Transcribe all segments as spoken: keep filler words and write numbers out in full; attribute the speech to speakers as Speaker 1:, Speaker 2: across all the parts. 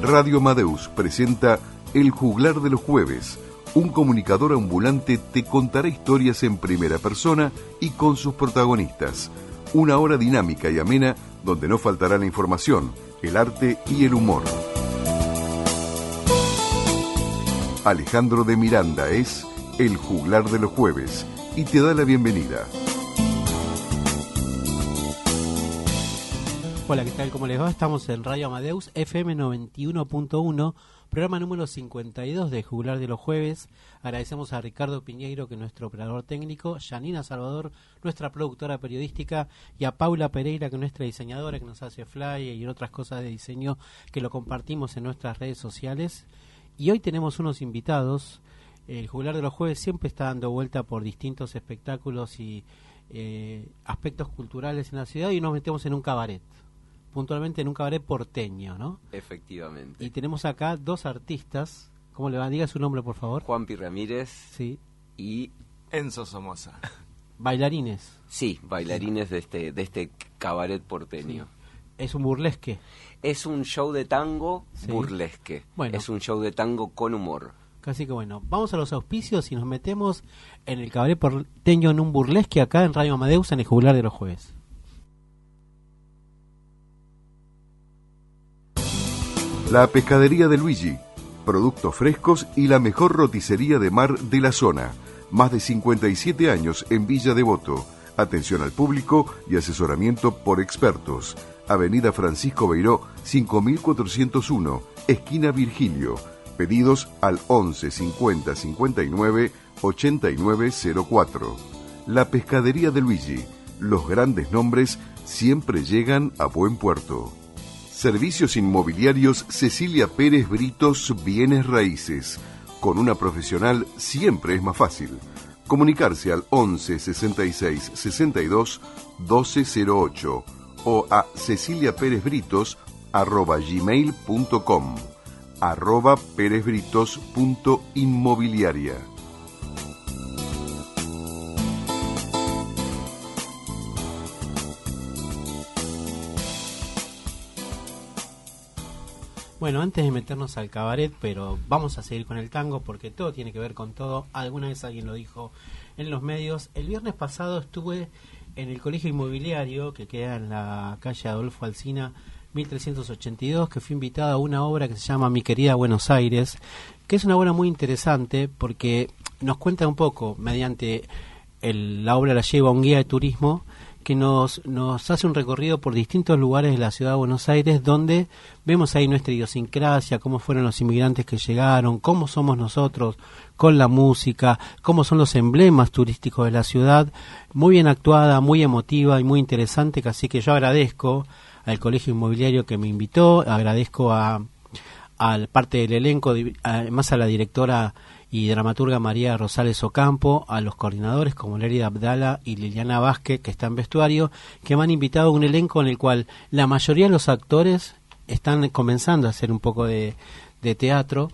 Speaker 1: Radio Amadeus presenta El Juglar de los Jueves. Un comunicador ambulante te contará historias en primera persona y con sus protagonistas. Una hora dinámica y amena donde no faltará la información, el arte y el humor. Alejandro de Miranda es El Juglar de los Jueves y te da la bienvenida.
Speaker 2: Hola, ¿qué tal? ¿Cómo les va? Estamos en Radio Amadeus, F M noventa y uno punto uno, programa número cincuenta y dos de Juglar de los Jueves. Agradecemos a Ricardo Piñeiro, que es nuestro operador técnico, Janina Salvador, nuestra productora periodística, y a Paula Pereira, que es nuestra diseñadora, que nos hace fly y otras cosas de diseño que lo compartimos en nuestras redes sociales. Y hoy tenemos unos invitados. El Juglar de los Jueves siempre está dando vuelta por distintos espectáculos y eh, aspectos culturales en la ciudad, y nos metemos en un cabaret. Puntualmente en un cabaret porteño, ¿no?
Speaker 3: Efectivamente.
Speaker 2: Y tenemos acá dos artistas. ¿Cómo le va? Diga su nombre, por favor.
Speaker 3: Juanpi Ramírez.
Speaker 2: Sí.
Speaker 3: Y
Speaker 4: Enzo Somoza.
Speaker 2: Bailarines.
Speaker 3: Sí, bailarines de este de este cabaret porteño.
Speaker 2: Sí. Es un burlesque.
Speaker 3: Es un show de tango
Speaker 2: Sí.
Speaker 3: burlesque.
Speaker 2: Bueno.
Speaker 3: Es un show de tango con humor.
Speaker 2: Casi que bueno. Vamos a los auspicios y nos metemos en el cabaret porteño en un burlesque acá en Radio Amadeus en el Juglar de los Jueves.
Speaker 1: La Pescadería de Luigi, productos frescos y la mejor roticería de mar de la zona. Más de cincuenta y siete años en Villa Devoto. Atención al público y asesoramiento por expertos. Avenida Francisco Beiró, cinco mil cuatrocientos uno, esquina Virgilio. Pedidos al once cincuenta cincuenta y nueve ochenta y nueve cero cuatro. La Pescadería de Luigi. Los grandes nombres siempre llegan a buen puerto. Servicios inmobiliarios Cecilia Pérez Britos Bienes Raíces. Con una profesional siempre es más fácil. Comunicarse al once sesenta y seis sesenta y dos doce cero ocho o a ceciliaperezbritos arroba gmail punto com, arroba perezbritos punto inmobiliaria.
Speaker 2: Bueno, antes de meternos al cabaret, pero vamos a seguir con el tango porque todo tiene que ver con todo. Alguna vez alguien lo dijo en los medios. El viernes pasado estuve en el Colegio Inmobiliario, que queda en la calle Adolfo Alsina, mil trescientos ochenta y dos, que fui invitado a una obra que se llama Mi Querida Buenos Aires, que es una obra muy interesante porque nos cuenta un poco, mediante el, la obra la lleva un guía de turismo, que nos, nos hace un recorrido por distintos lugares de la ciudad de Buenos Aires, donde vemos ahí nuestra idiosincrasia, cómo fueron los inmigrantes que llegaron, cómo somos nosotros con la música, cómo son los emblemas turísticos de la ciudad. Muy bien actuada, muy emotiva y muy interesante, así que yo agradezco al Colegio Inmobiliario que me invitó, agradezco a, a parte del elenco, además a la directora y dramaturga María Rosales Ocampo, a los coordinadores como Lerida Abdala y Liliana Vázquez, que están en vestuario, que me han invitado a un elenco en el cual la mayoría de los actores están comenzando a hacer un poco de, de teatro,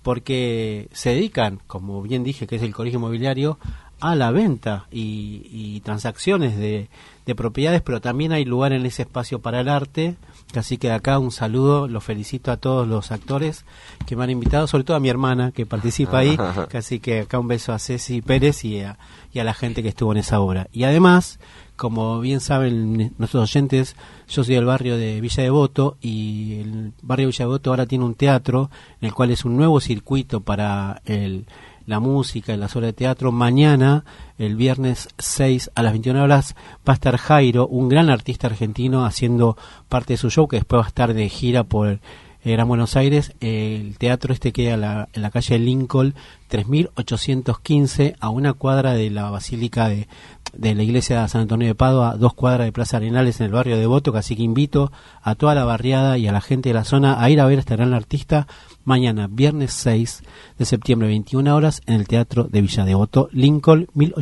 Speaker 2: porque se dedican, como bien dije, que es el Colegio Inmobiliario, a la venta y, y transacciones de, de propiedades, pero también hay lugar en ese espacio para el arte. Así que de acá un saludo, los felicito a todos los actores que me han invitado, sobre todo a mi hermana que participa ahí, así que acá un beso a Ceci Pérez y a, y a la gente que estuvo en esa obra. Y además, como bien saben nuestros oyentes, yo soy del barrio de Villa Devoto y el barrio de Villa Devoto ahora tiene un teatro en el cual es un nuevo circuito para el la música y las obras de teatro. Mañana, el viernes seis a las veintiuna horas, va a estar Jairo, un gran artista argentino, haciendo parte de su show, que después va a estar de gira por el Gran Buenos Aires. El teatro este queda en la, en la calle Lincoln, tres mil ochocientos quince, a una cuadra de la Basílica de, de la Iglesia de San Antonio de Padua, dos cuadras de Plaza Arenales en el barrio de Devoto, así que invito a toda la barriada y a la gente de la zona a ir a ver a este gran artista mañana, viernes seis de septiembre, veintiuna horas, en el Teatro de Villa Devoto, Lincoln,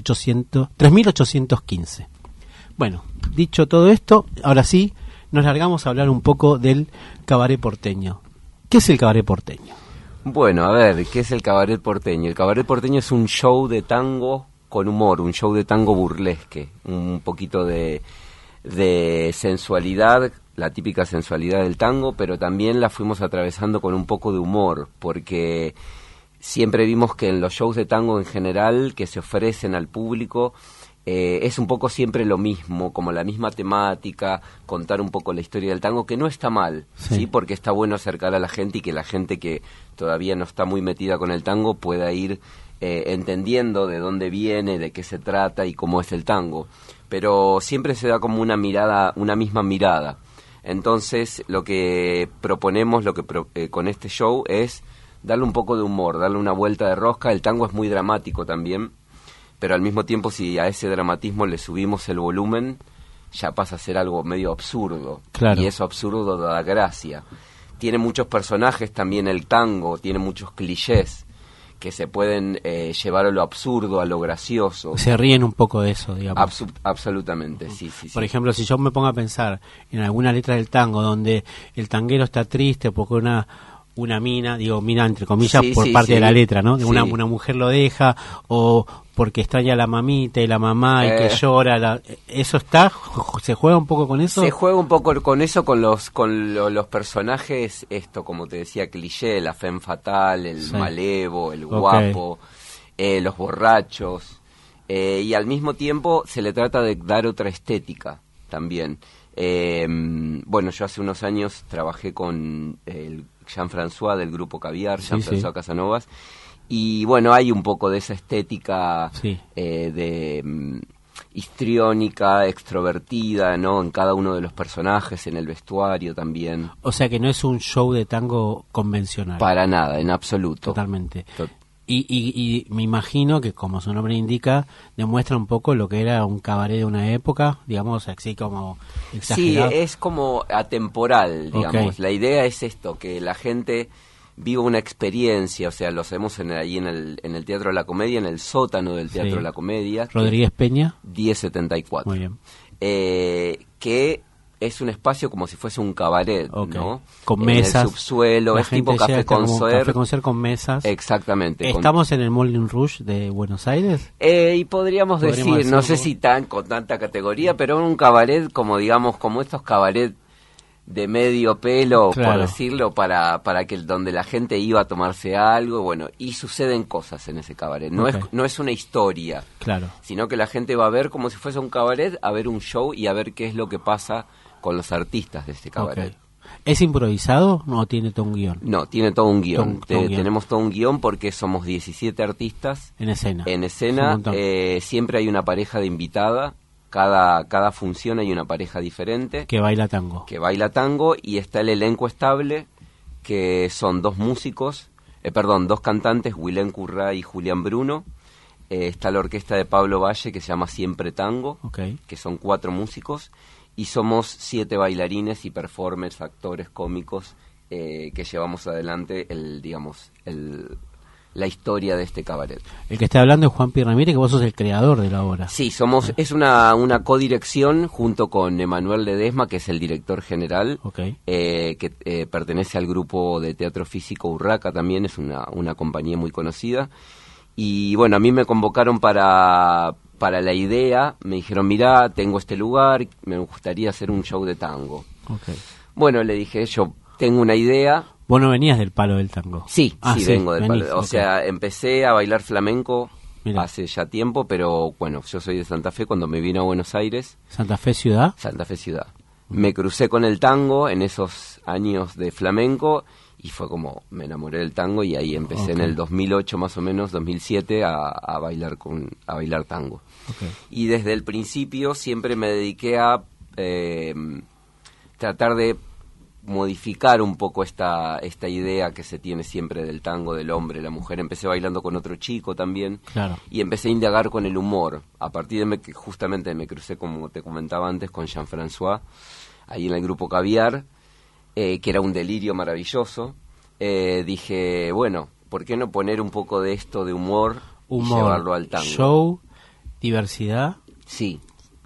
Speaker 2: tres mil ochocientos quince. Bueno, dicho todo esto, ahora sí, nos largamos a hablar un poco del cabaret porteño. ¿Qué es el cabaret porteño?
Speaker 3: Bueno, a ver, ¿qué es el cabaret porteño? El cabaret porteño es un show de tango con humor, un show de tango burlesque, un poquito de, de sensualidad la típica sensualidad del tango, pero también la fuimos atravesando con un poco de humor, porque siempre vimos que en los shows de tango en general que se ofrecen al público eh, es un poco siempre lo mismo, como la misma temática, contar un poco la historia del tango, que no está mal, sí, ¿sí? Porque está bueno acercar a la gente y que la gente que todavía no está muy metida con el tango pueda ir eh, entendiendo de dónde viene, de qué se trata y cómo es el tango. Pero siempre se da como una mirada, una misma mirada. Entonces, lo que proponemos lo que pro, eh, con este show es darle un poco de humor, darle una vuelta de rosca. El tango es muy dramático también, pero al mismo tiempo, si a ese dramatismo le subimos el volumen, ya pasa a ser algo medio absurdo.
Speaker 2: Claro.
Speaker 3: Y eso absurdo da gracia. Tiene muchos personajes también el tango, tiene muchos clichés que se pueden eh, llevar a lo absurdo, a lo gracioso.
Speaker 2: Se ríen un poco de eso, digamos.
Speaker 3: Absu- absolutamente, sí, sí, sí.
Speaker 2: Por ejemplo, si yo me pongo a pensar en alguna letra del tango donde el tanguero está triste porque una una mina, digo mina entre comillas,
Speaker 3: sí,
Speaker 2: por
Speaker 3: sí,
Speaker 2: parte
Speaker 3: sí.
Speaker 2: de la letra, ¿no?
Speaker 3: Sí.
Speaker 2: Una, una mujer lo deja, o porque extraña a la mamita y la mamá y
Speaker 3: Eh.
Speaker 2: que llora. La, ¿Eso está? ¿Se juega un poco con eso?
Speaker 3: Se juega un poco con eso, con los con lo, los personajes, esto, como te decía, cliché, la femme fatale, el
Speaker 2: Sí.
Speaker 3: malevo, el
Speaker 2: Okay.
Speaker 3: guapo, eh, los borrachos, eh, y al mismo tiempo se le trata de dar otra estética también. Eh, bueno, yo hace unos años trabajé con el Jean-François del grupo Caviar,
Speaker 2: Sí,
Speaker 3: Jean-François
Speaker 2: sí.
Speaker 3: Casanovas, y bueno, hay un poco de esa estética
Speaker 2: Sí.
Speaker 3: eh, de mm, histriónica, extrovertida, ¿no? En cada uno de los personajes, en el vestuario también.
Speaker 2: O sea que no es un show de tango convencional.
Speaker 3: Para nada, en absoluto.
Speaker 2: Totalmente.
Speaker 3: To-
Speaker 2: Y, y, y me imagino que, como su nombre indica, demuestra un poco lo que era un cabaret de una época, digamos, así como
Speaker 3: Sí,
Speaker 2: exagerado.
Speaker 3: es como atemporal, digamos.
Speaker 2: Ok.
Speaker 3: La idea es esto, que la gente viva una experiencia, o sea, lo hacemos en, ahí en el, en el Teatro de la Comedia, en el sótano del Teatro
Speaker 2: Sí.
Speaker 3: de la Comedia.
Speaker 2: Rodríguez Peña.
Speaker 3: diez setenta y cuatro.
Speaker 2: Muy bien.
Speaker 3: Eh, que es un espacio como si fuese un cabaret,
Speaker 2: Ok.
Speaker 3: ¿no?
Speaker 2: Con
Speaker 3: En
Speaker 2: mesas.
Speaker 3: el subsuelo,
Speaker 2: La
Speaker 3: es tipo
Speaker 2: gente llega,
Speaker 3: café
Speaker 2: está como
Speaker 3: concert.
Speaker 2: Café concert con mesas.
Speaker 3: Exactamente. con-
Speaker 2: ¿Estamos en el Moulin Rouge de Buenos Aires?
Speaker 3: Eh, y podríamos,
Speaker 2: Podríamos
Speaker 3: decir,
Speaker 2: decir
Speaker 3: no
Speaker 2: un
Speaker 3: sé
Speaker 2: poco.
Speaker 3: si tan con tanta categoría, pero un cabaret como, digamos, como estos cabaret de medio pelo,
Speaker 2: Claro.
Speaker 3: por decirlo, para para que donde la gente iba a tomarse algo, bueno, y suceden cosas en ese cabaret. No
Speaker 2: Ok.
Speaker 3: es no es una historia,
Speaker 2: Claro.
Speaker 3: sino que la gente va a ver como si fuese un cabaret, a ver un show y a ver qué es lo que pasa con los artistas de este cabaret.
Speaker 2: Ok. ¿Es improvisado o tiene todo un guión?
Speaker 3: No, tiene todo un guión.
Speaker 2: Todo un-
Speaker 3: Te-
Speaker 2: todo un guión.
Speaker 3: Tenemos todo un guión porque somos diecisiete artistas
Speaker 2: En escena.
Speaker 3: en
Speaker 2: Es un
Speaker 3: escena.
Speaker 2: montón.
Speaker 3: Eh, siempre hay una pareja de invitada. Cada, cada función hay una pareja diferente
Speaker 2: Que baila tango.
Speaker 3: que baila tango, y está el elenco estable, que son dos músicos, eh, perdón, dos cantantes, Wilén Currá y Julián Bruno. Eh, está la orquesta de Pablo Valle, que se llama Siempre Tango,
Speaker 2: Ok.
Speaker 3: que son cuatro músicos, y somos siete bailarines y performers, actores, cómicos, eh, que llevamos adelante el, digamos, el, la historia de este cabaret.
Speaker 2: El que está hablando es Juan Pi Ramírez, que vos sos el creador de la obra.
Speaker 3: Sí, somos, es una, una codirección junto con Emanuel Ledesma, que es el director general,
Speaker 2: Ok.
Speaker 3: eh, que eh, pertenece al grupo de teatro físico Urraca también, es una, una compañía muy conocida. Y bueno, a mí me convocaron para, para la idea, me dijeron, mirá, tengo este lugar, me gustaría hacer un show de tango.
Speaker 2: Ok.
Speaker 3: Bueno, le dije, yo tengo una idea.
Speaker 2: Vos no venías del palo del tango.
Speaker 3: Sí,
Speaker 2: Ah,
Speaker 3: sí,
Speaker 2: sí,
Speaker 3: vengo del
Speaker 2: venís,
Speaker 3: palo. O
Speaker 2: ok.
Speaker 3: sea, empecé a bailar flamenco
Speaker 2: Mirá.
Speaker 3: hace ya tiempo, pero bueno, yo soy de Santa Fe. Cuando me vine a Buenos Aires,
Speaker 2: Santa Fe Ciudad.
Speaker 3: Santa Fe ciudad, me crucé con el tango en esos años de flamenco y fue como, me enamoré del tango y ahí empecé en
Speaker 2: Ok.
Speaker 3: el dos mil ocho más o menos, dos mil siete a, a bailar con a bailar tango.
Speaker 2: Ok.
Speaker 3: Y desde el principio siempre me dediqué a eh, tratar de modificar un poco esta esta idea que se tiene siempre del tango, del hombre, la mujer. Empecé bailando con otro chico también,
Speaker 2: Claro.
Speaker 3: y empecé a indagar con el humor. A partir de me- que justamente me crucé, como te comentaba antes, con Jean-François, ahí en el grupo Caviar, eh, que era un delirio maravilloso. Eh, dije, bueno, ¿por qué no poner un poco de esto de humor, y
Speaker 2: Humor,
Speaker 3: llevarlo al tango?
Speaker 2: show, diversidad,
Speaker 3: Sí,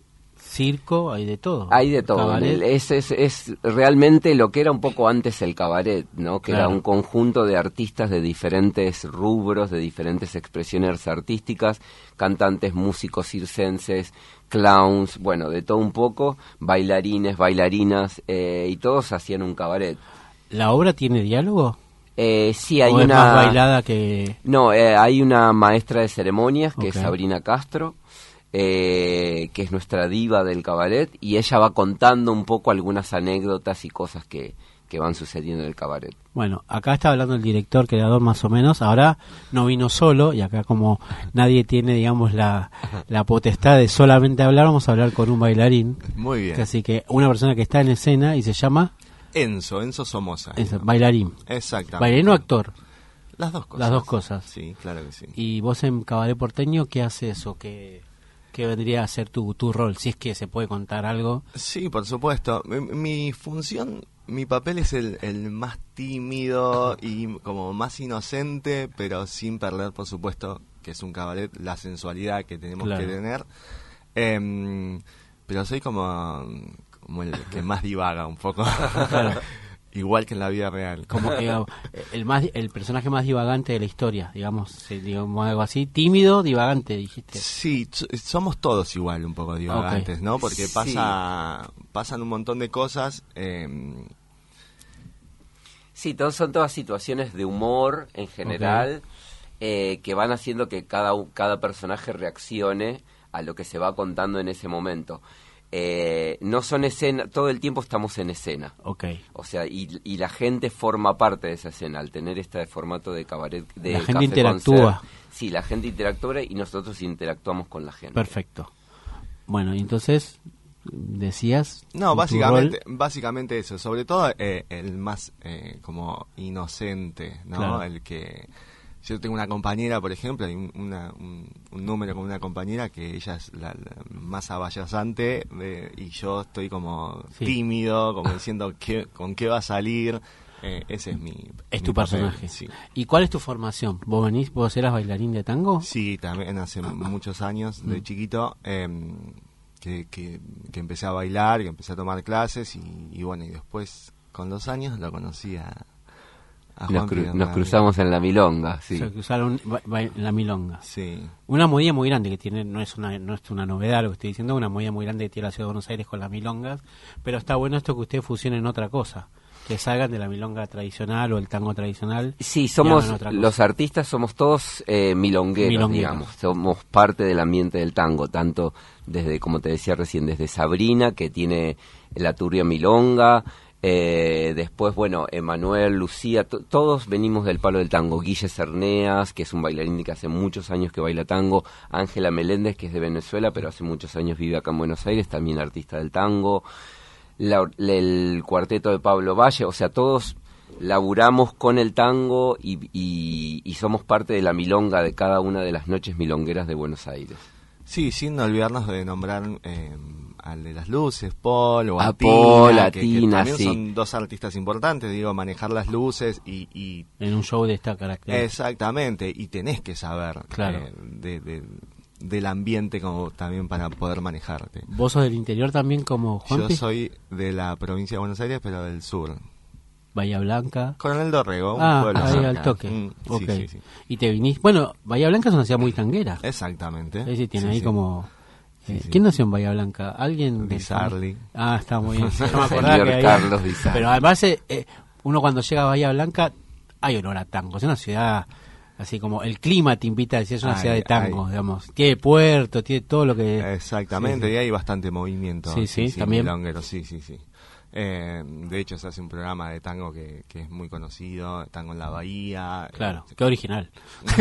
Speaker 2: circo, hay de todo.
Speaker 3: Hay de todo. El, es, es, es realmente lo que era un poco antes el cabaret, ¿no? Que claro. Era un conjunto de artistas de diferentes rubros, de diferentes expresiones artísticas, cantantes, músicos circenses, clowns, bueno, de todo un poco, bailarines, bailarinas, eh, y todos hacían un cabaret.
Speaker 2: ¿La obra tiene diálogo?
Speaker 3: Eh, sí, hay
Speaker 2: ¿O
Speaker 3: una...
Speaker 2: es más bailada que...?
Speaker 3: No, eh, hay una maestra de ceremonias, que okay. es Sabrina Castro, eh, que es nuestra diva del cabaret, y ella va contando un poco algunas anécdotas y cosas que, que van sucediendo en el cabaret.
Speaker 2: Bueno, acá está hablando el director, creador más o menos, ahora no vino solo, y acá como nadie tiene, digamos, la, la potestad de solamente hablar, vamos a hablar con un bailarín.
Speaker 4: Muy bien.
Speaker 2: Así que una persona que está en escena y se llama...
Speaker 4: Enzo, Enzo Somoza.
Speaker 2: Enzo, bailarín.
Speaker 4: Exactamente.
Speaker 2: ¿Bailarín o actor?
Speaker 4: Las dos cosas.
Speaker 2: Las dos cosas.
Speaker 4: Sí, claro que sí.
Speaker 2: ¿Y vos en Cabaret Porteño qué haces o qué, qué vendría a ser tu, tu rol? Si es que se puede contar algo.
Speaker 4: Sí, por supuesto. Mi, mi función, mi papel es el, el más tímido y como más inocente, pero sin perder, por supuesto, que es un cabaret, la sensualidad que tenemos claro. que tener. Eh, pero soy como... como el que más divaga un poco, claro. igual que en la vida real.
Speaker 2: Como que el más el personaje más divagante de la historia, digamos, digamos algo así, tímido, divagante, dijiste.
Speaker 4: Sí, somos todos igual un poco divagantes, okay. ¿no? Porque sí. pasa pasan un montón de cosas. Eh...
Speaker 3: Sí, todos son todas situaciones de humor en general, okay. eh, que van haciendo que cada cada personaje reaccione a lo que se va contando en ese momento. Eh, no son escena, todo el tiempo estamos en escena.
Speaker 2: Okay.
Speaker 3: O sea, y, y la gente forma parte de esa escena al tener este formato de cabaret. De
Speaker 2: la gente interactúa.
Speaker 3: Concert. Sí, la gente interactúa y nosotros interactuamos con la gente.
Speaker 2: Perfecto. Bueno, y entonces decías.
Speaker 4: No, básicamente, básicamente eso. Sobre todo eh, el más eh, como inocente, ¿no? Claro. El que yo tengo una compañera, por ejemplo, hay un, una, un, un número con una compañera que ella es la, la más abayazante de, y yo estoy como sí. tímido, como diciendo qué, con qué va a salir. Eh, ese es mi
Speaker 2: Es
Speaker 4: mi
Speaker 2: tu
Speaker 4: papel,
Speaker 2: personaje.
Speaker 4: Sí.
Speaker 2: ¿Y cuál es tu formación? ¿Vos venís, vos eras bailarín de tango?
Speaker 4: Sí, también hace muchos años, de mm. chiquito, eh, que, que, que empecé a bailar, que empecé a tomar clases y, y bueno, y después con los años lo conocí a...
Speaker 3: Nos, cru nos cruzamos en la milonga, sí.
Speaker 2: Se cruzaron en la milonga.
Speaker 4: Sí.
Speaker 2: Una movida muy grande que tiene, no es una no es una novedad lo que estoy diciendo, una movida muy grande que tiene la ciudad de Buenos Aires con las milongas, pero está bueno esto que ustedes fusionen otra cosa, que salgan de la milonga tradicional o el tango tradicional.
Speaker 3: Sí, somos los artistas, somos todos eh, milongueros, milongueros, digamos, somos parte del ambiente del tango, tanto desde, como te decía recién, desde Sabrina, que tiene la turbia milonga. Eh, después, bueno, Emanuel, Lucía, todos venimos del palo del tango. Guille Cerneas, que es un bailarín que hace muchos años que baila tango. Ángela Meléndez, que es de Venezuela, pero hace muchos años vive acá en Buenos Aires, también artista del tango. La, el cuarteto de Pablo Valle, o sea, todos laburamos con el tango y, y, y somos parte de la milonga de cada una de las noches milongueras de Buenos Aires.
Speaker 4: Sí, sin olvidarnos de nombrar... Eh, al de las luces, Paul o
Speaker 3: a,
Speaker 4: a
Speaker 3: Paul,
Speaker 4: Tina,
Speaker 3: a
Speaker 4: que,
Speaker 3: Tina,
Speaker 4: que también
Speaker 3: sí.
Speaker 4: son dos artistas importantes, digo, manejar las luces y... y
Speaker 2: en un show de esta característica.
Speaker 4: Exactamente, y tenés que saber
Speaker 2: claro.
Speaker 4: eh, de, de, del ambiente como también para poder manejarte.
Speaker 2: ¿Vos sos del interior también como Juanpi?
Speaker 4: Yo soy de la provincia de Buenos Aires, pero del sur.
Speaker 2: Bahía Blanca.
Speaker 4: Coronel Dorrego, un
Speaker 2: ah,
Speaker 4: pueblo
Speaker 2: ahí
Speaker 4: cerca.
Speaker 2: al toque.
Speaker 4: Mm,
Speaker 2: okay.
Speaker 4: sí, sí, sí.
Speaker 2: Y te viniste... Bueno, Bahía Blanca es una ciudad muy tanguera.
Speaker 4: Exactamente.
Speaker 2: Es decir, tiene
Speaker 4: sí,
Speaker 2: ahí
Speaker 4: sí.
Speaker 2: como...
Speaker 4: Sí, sí.
Speaker 2: ¿Quién nació en Bahía Blanca? ¿Alguien?
Speaker 4: Di Sarli.
Speaker 2: Ah, está muy bien. No me acordaba que
Speaker 3: Carlos Di Sarli.
Speaker 2: Pero además, eh, eh, uno cuando llega a Bahía Blanca, hay olor a tango. Es una ciudad, así como el clima te invita a decir, es una ay, ciudad de tango, ay. digamos. Tiene puerto, tiene todo lo que...
Speaker 4: Exactamente, sí, sí. Y hay bastante movimiento.
Speaker 2: Sí, sí,
Speaker 4: sí
Speaker 2: también.
Speaker 4: Milonguero, sí, sí, sí. Eh, de hecho se hace un programa de tango que, que es muy conocido, Tango en la Bahía.
Speaker 2: Claro, eh, qué original.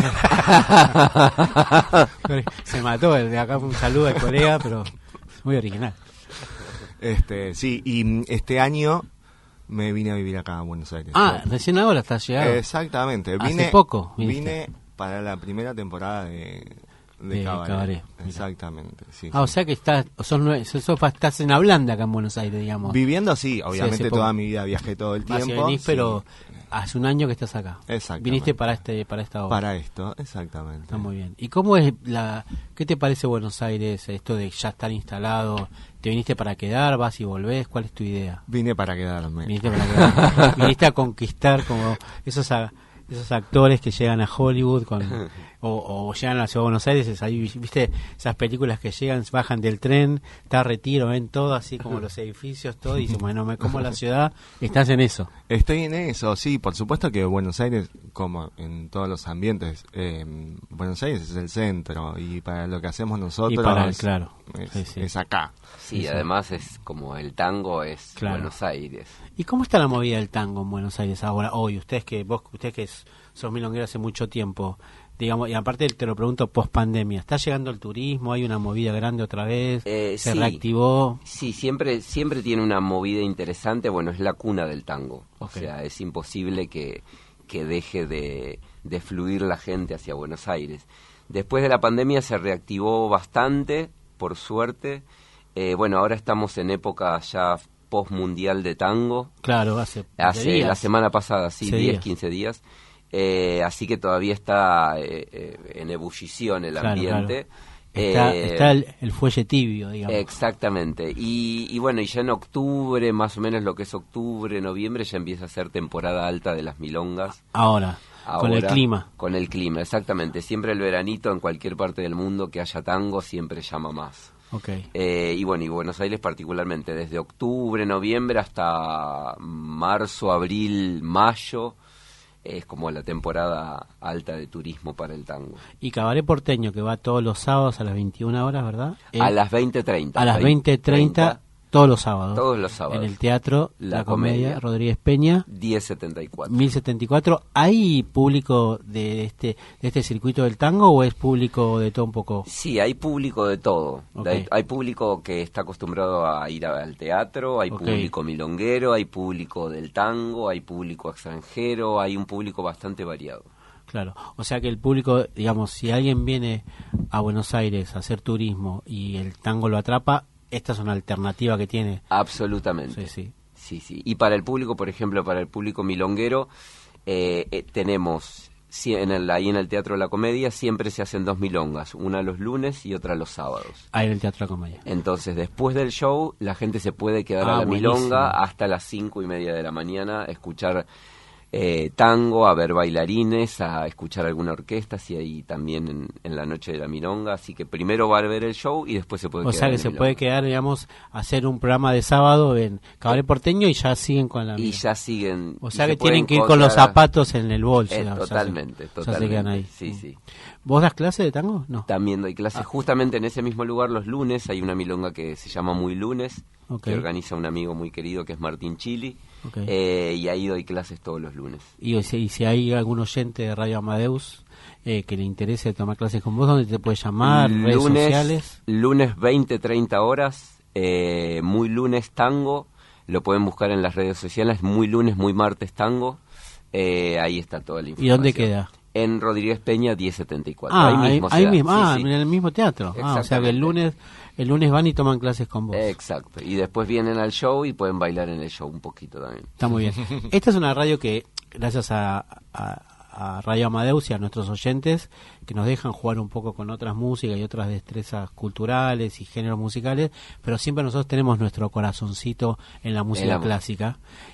Speaker 2: Se mató, el de acá un saludo al colega, pero muy original.
Speaker 4: Este, sí, y este año me vine a vivir acá a Buenos Aires.
Speaker 2: Ah, ¿no? Recién ahora estás llegado.
Speaker 4: Exactamente, vine,
Speaker 2: hace poco.
Speaker 4: Viniste. Vine para la primera temporada de De, de cabaret. cabaret Exactamente, sí.
Speaker 2: Ah, sí. O sea que estás, sos, sos, estás en Ablanda acá en Buenos Aires, digamos.
Speaker 4: Viviendo, sí, obviamente sí, toda mi vida viajé todo el tiempo.
Speaker 2: Venís,
Speaker 4: sí.
Speaker 2: pero Hace un año que estás acá.
Speaker 4: Exactamente.
Speaker 2: Viniste para este para esta obra.
Speaker 4: Para esto, exactamente.
Speaker 2: Está muy bien. ¿Y cómo es la qué te parece Buenos Aires, esto de ya estar instalado? ¿Te viniste para quedar, vas y volvés? ¿Cuál es tu idea?
Speaker 4: Vine para quedarme.
Speaker 2: Viniste para quedar. Viniste a conquistar como esos a, esos actores que llegan a Hollywood con o, o llegan a la ciudad de Buenos Aires, es ahí, viste esas películas que llegan, bajan del tren, está Retiro, ven todo así como los edificios, todo, y dicen, bueno, me como la ciudad, estás en eso.
Speaker 4: Estoy en eso, sí, por supuesto que Buenos Aires, como en todos los ambientes, eh, Buenos Aires es el centro, y para lo que hacemos nosotros
Speaker 2: Y para,
Speaker 4: es,
Speaker 2: claro,
Speaker 4: es,
Speaker 2: sí, sí.
Speaker 4: es acá.
Speaker 3: Sí,
Speaker 2: Sí,
Speaker 3: además es como el tango es
Speaker 2: Claro.
Speaker 3: Buenos Aires.
Speaker 2: ¿Y cómo está la movida del tango en Buenos Aires ahora, hoy? Ustedes que vos, ustedes que sos milonguero hace mucho tiempo, digamos, y aparte te lo pregunto post pandemia, ¿está llegando el turismo? ¿Hay una movida grande otra vez?
Speaker 3: Eh,
Speaker 2: ¿Se
Speaker 3: sí.
Speaker 2: reactivó?
Speaker 3: Sí, siempre siempre tiene una movida interesante. Bueno, es la cuna del tango. O
Speaker 2: Ok.
Speaker 3: sea, es imposible que, que deje de, de fluir la gente hacia Buenos Aires. Después de la pandemia se reactivó bastante, por suerte. Eh, bueno, ahora estamos en época ya post-mundial de tango.
Speaker 2: Claro, hace,
Speaker 3: Hace
Speaker 2: días.
Speaker 3: la semana pasada, sí,
Speaker 2: Hace
Speaker 3: diez,
Speaker 2: días.
Speaker 3: quince días. Eh, así que todavía está eh, eh, en ebullición el
Speaker 2: Claro,
Speaker 3: ambiente.
Speaker 2: claro. Está,
Speaker 3: Eh,
Speaker 2: está el, el fuelle tibio, digamos.
Speaker 3: Exactamente. Y, y bueno, y ya en octubre, más o menos lo que es octubre, noviembre, ya empieza a ser temporada alta de las milongas.
Speaker 2: Ahora, con el
Speaker 3: Ahora,
Speaker 2: clima.
Speaker 3: Con el clima, exactamente. Siempre el veranito en cualquier parte del mundo que haya tango siempre llama más.
Speaker 2: Okay.
Speaker 3: Eh, y bueno, y Buenos Aires particularmente, desde octubre, noviembre hasta marzo, abril, mayo, es como la temporada alta de turismo para el tango.
Speaker 2: Y Cabaret Porteño, que va todos los sábados a las veintiuna horas, ¿verdad?
Speaker 3: A
Speaker 2: Eh,
Speaker 3: las veinte treinta.
Speaker 2: a las veinte treinta, todos los sábados.
Speaker 3: Todos los sábados.
Speaker 2: En el Teatro La,
Speaker 3: La
Speaker 2: Comedia,
Speaker 3: Comedia.
Speaker 2: Rodríguez Peña,
Speaker 3: diez setenta y cuatro.
Speaker 2: mil setenta y cuatro. ¿Hay público de este de este circuito del tango o es público de todo un poco?
Speaker 3: Sí, hay público de todo.
Speaker 2: Ok.
Speaker 3: Hay, hay público que está acostumbrado a ir a- al teatro, hay
Speaker 2: Ok.
Speaker 3: público milonguero, hay público del tango, hay público extranjero, hay un público bastante variado.
Speaker 2: Claro, o sea que el público, digamos, si alguien viene a Buenos Aires a hacer turismo y el tango lo atrapa, esta es una alternativa que tiene.
Speaker 3: Absolutamente.
Speaker 2: Sí, sí.
Speaker 3: Sí, sí. Y para el público, por ejemplo, para el público milonguero, eh, eh, tenemos sie- en el, ahí en el Teatro de la Comedia siempre se hacen dos milongas, una los lunes y otra los sábados.
Speaker 2: Ahí en el Teatro La Comedia.
Speaker 3: Entonces, después del show, la gente se puede quedar
Speaker 2: Ah,
Speaker 3: a la
Speaker 2: buenísimo.
Speaker 3: milonga hasta las cinco y media de la mañana, a escuchar eh, tango, a ver bailarines, a escuchar alguna orquesta, si hay también en, en la noche de la milonga. Así que primero va a ver el show y después se puede
Speaker 2: O
Speaker 3: quedar
Speaker 2: sea
Speaker 3: en
Speaker 2: que
Speaker 3: la
Speaker 2: se
Speaker 3: milonga.
Speaker 2: puede quedar, digamos, hacer un programa de sábado en Cabaret Porteño y ya siguen con la
Speaker 3: Y
Speaker 2: misma.
Speaker 3: ya siguen.
Speaker 2: O
Speaker 3: y
Speaker 2: sea
Speaker 3: se
Speaker 2: que tienen
Speaker 3: pueden
Speaker 2: que ir con los
Speaker 3: encontrar-
Speaker 2: zapatos en el bolso.
Speaker 3: Eh,
Speaker 2: digamos, ya se-
Speaker 3: totalmente,
Speaker 2: ya
Speaker 3: totalmente.
Speaker 2: se quedan ahí.
Speaker 3: Sí, sí.
Speaker 2: ¿Vos das clase de tango? No.
Speaker 3: También doy clases justamente en ese mismo lugar los lunes. Hay una milonga que se llama Muy Lunes,
Speaker 2: Ok.
Speaker 3: que organiza un amigo muy querido que es Martín Chili.
Speaker 2: Ok.
Speaker 3: Eh, y ahí doy clases todos los lunes.
Speaker 2: Y, si, y si hay algún oyente de Radio Amadeus eh, que le interese tomar clases con vos, ¿dónde te puede llamar? ¿Redes
Speaker 3: lunes,
Speaker 2: sociales?
Speaker 3: Lunes veinte treinta horas, eh, Muy Lunes Tango. Lo pueden buscar en las redes sociales, Muy Lunes, Muy Martes Tango. Eh, ahí está toda la
Speaker 2: ¿Y
Speaker 3: información.
Speaker 2: dónde queda?
Speaker 3: En Rodríguez Peña diez setenta y cuatro.
Speaker 2: Ah,
Speaker 3: ahí mismo.
Speaker 2: ahí
Speaker 3: se da.
Speaker 2: mismo.
Speaker 3: Sí,
Speaker 2: Ah,
Speaker 3: sí.
Speaker 2: en el mismo teatro. Ah, o sea que el
Speaker 3: Exactamente.
Speaker 2: lunes, el lunes van y toman clases con vos.
Speaker 3: Exacto. Y después vienen al show y pueden bailar en el show un poquito también.
Speaker 2: Está muy bien. Esta es una radio que, gracias a, a- a Radio Amadeus y a nuestros oyentes, que nos dejan jugar un poco con otras músicas y otras destrezas culturales y géneros musicales, pero siempre nosotros tenemos nuestro corazoncito en la música
Speaker 3: En la-
Speaker 2: clásica.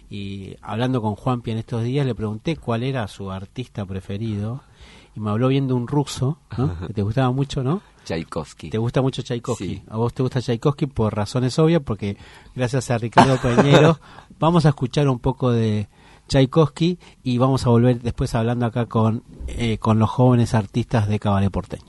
Speaker 2: Y hablando con Juanpi en estos días, le pregunté cuál era su artista preferido, y me habló bien de un ruso, ¿no? Que te gustaba mucho, ¿no?
Speaker 3: Tchaikovsky.
Speaker 2: Te gusta mucho Tchaikovsky.
Speaker 3: Sí.
Speaker 2: A vos te gusta Tchaikovsky por razones obvias, porque gracias a Ricardo Peñero vamos a escuchar un poco de Tchaikovsky y vamos a volver después hablando acá con, eh, con los jóvenes artistas de Cabaret Porteño.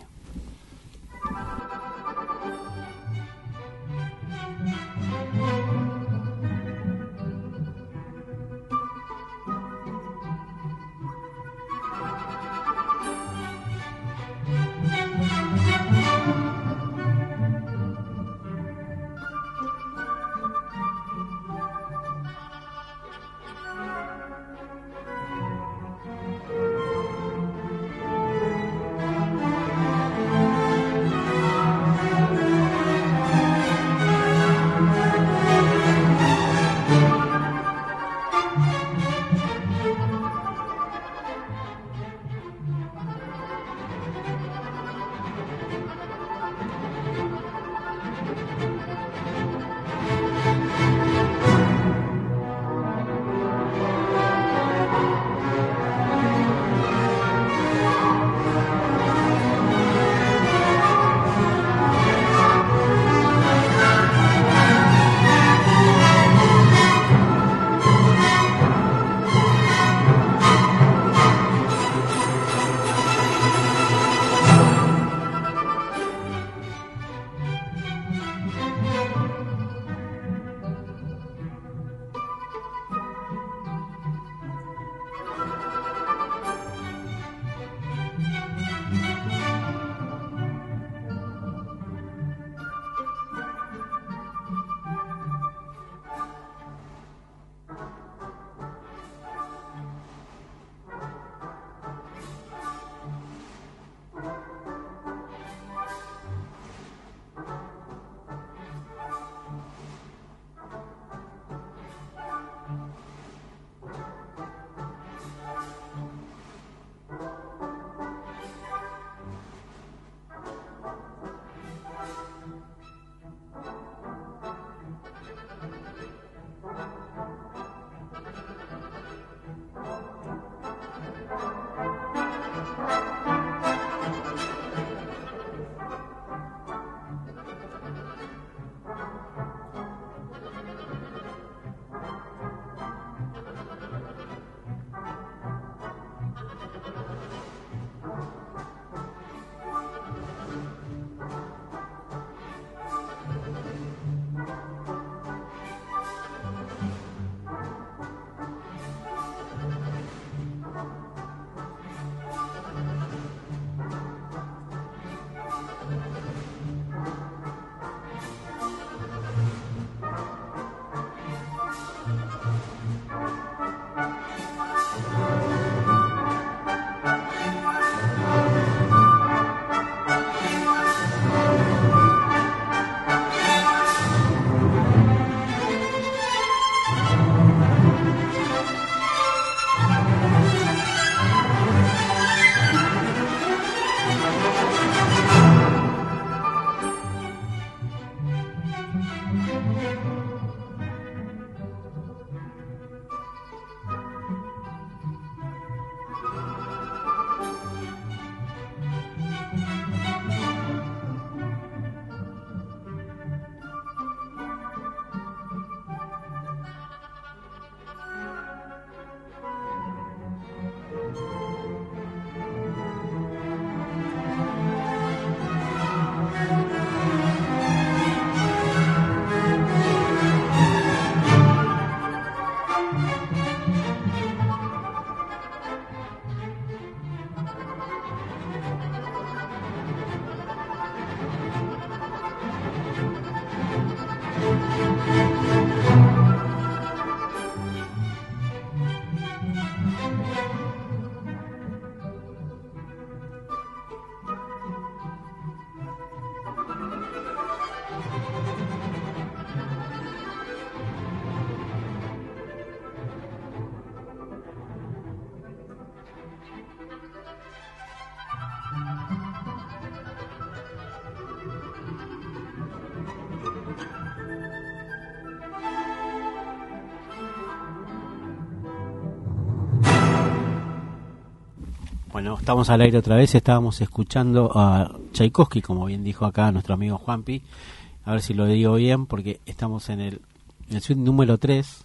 Speaker 2: Bueno, estamos al aire otra vez, estábamos escuchando a Tchaikovsky, como bien dijo acá nuestro amigo Juanpi, a ver si lo digo bien, porque estamos en el, en el suite número tres,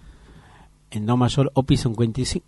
Speaker 2: en Do mayor, opus cincuenta y cinco,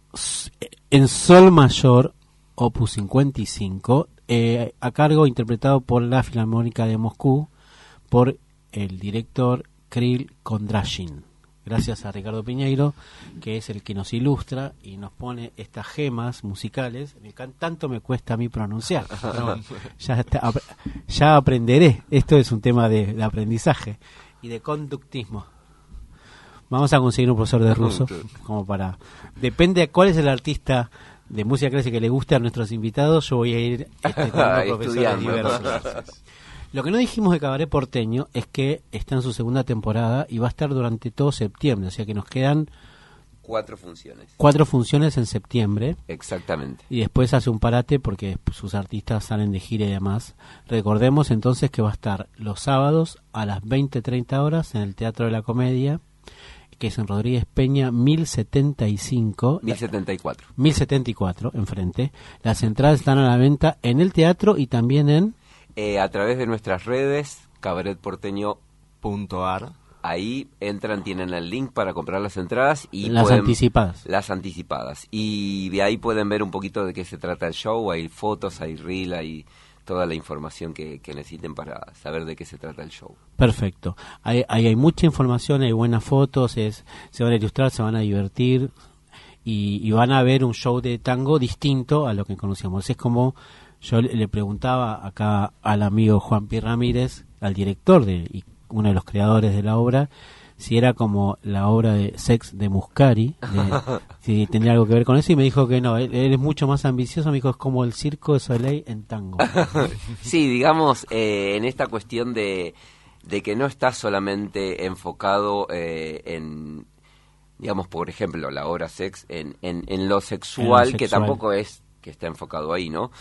Speaker 2: en Sol mayor, opus cincuenta y cinco, eh, a cargo, interpretado por la Filarmónica de Moscú, por el director Kirill Kondrashin. Gracias a Ricardo Piñeiro, que es el que nos ilustra y nos pone estas gemas musicales. Me can- tanto me cuesta a mí pronunciar. Pero ya, está, ap- ya aprenderé. Esto es un tema de, de aprendizaje y de conductismo. Vamos a conseguir un profesor de ruso, como para... Depende de cuál es el artista de música clásica que le guste a nuestros invitados, yo voy a ir este, teniendo profesores diversos. Lo que no dijimos de Cabaret Porteño es que está en su segunda temporada y va a estar durante todo septiembre, o sea que nos quedan
Speaker 3: Cuatro funciones.
Speaker 2: cuatro funciones en septiembre.
Speaker 3: Exactamente.
Speaker 2: Y después hace un parate porque sus artistas salen de gira y demás. Recordemos entonces que va a estar los sábados a las veinte treinta horas en el Teatro de la Comedia, que es en Rodríguez Peña mil setenta y cinco.
Speaker 3: mil setenta y cuatro.
Speaker 2: mil setenta y cuatro, enfrente. Las entradas están a la venta en el teatro y también en...
Speaker 3: Eh, a través de nuestras redes, Cabaret Porteño
Speaker 4: Punto ar.
Speaker 3: Ahí entran, tienen el link para comprar las entradas y
Speaker 2: las
Speaker 3: pueden,
Speaker 2: anticipadas.
Speaker 3: Las anticipadas. Y de ahí pueden ver un poquito de qué se trata el show. Hay fotos, hay reel, hay toda la información que, que necesiten para saber de qué se trata el show.
Speaker 2: Perfecto. Ahí hay, hay mucha información, hay buenas fotos, es, se van a ilustrar, se van a divertir y, y van a ver un show de tango distinto a lo que conocíamos. Es como yo le, le preguntaba acá al amigo Juan Pi Ramírez, al director de, y uno de los creadores de la obra, si era como la obra de Sex de Muscari, de, si tenía algo que ver con eso, y me dijo que no, él, él es mucho más ambicioso, me dijo es como el Circo de Soleil en tango.
Speaker 3: Sí, digamos, eh, en esta cuestión de, de que no está solamente enfocado eh, en, digamos, por ejemplo, la obra Sex, en, en, en lo sexual,
Speaker 2: En lo
Speaker 3: que
Speaker 2: sexual.
Speaker 3: tampoco es que está enfocado ahí, ¿no?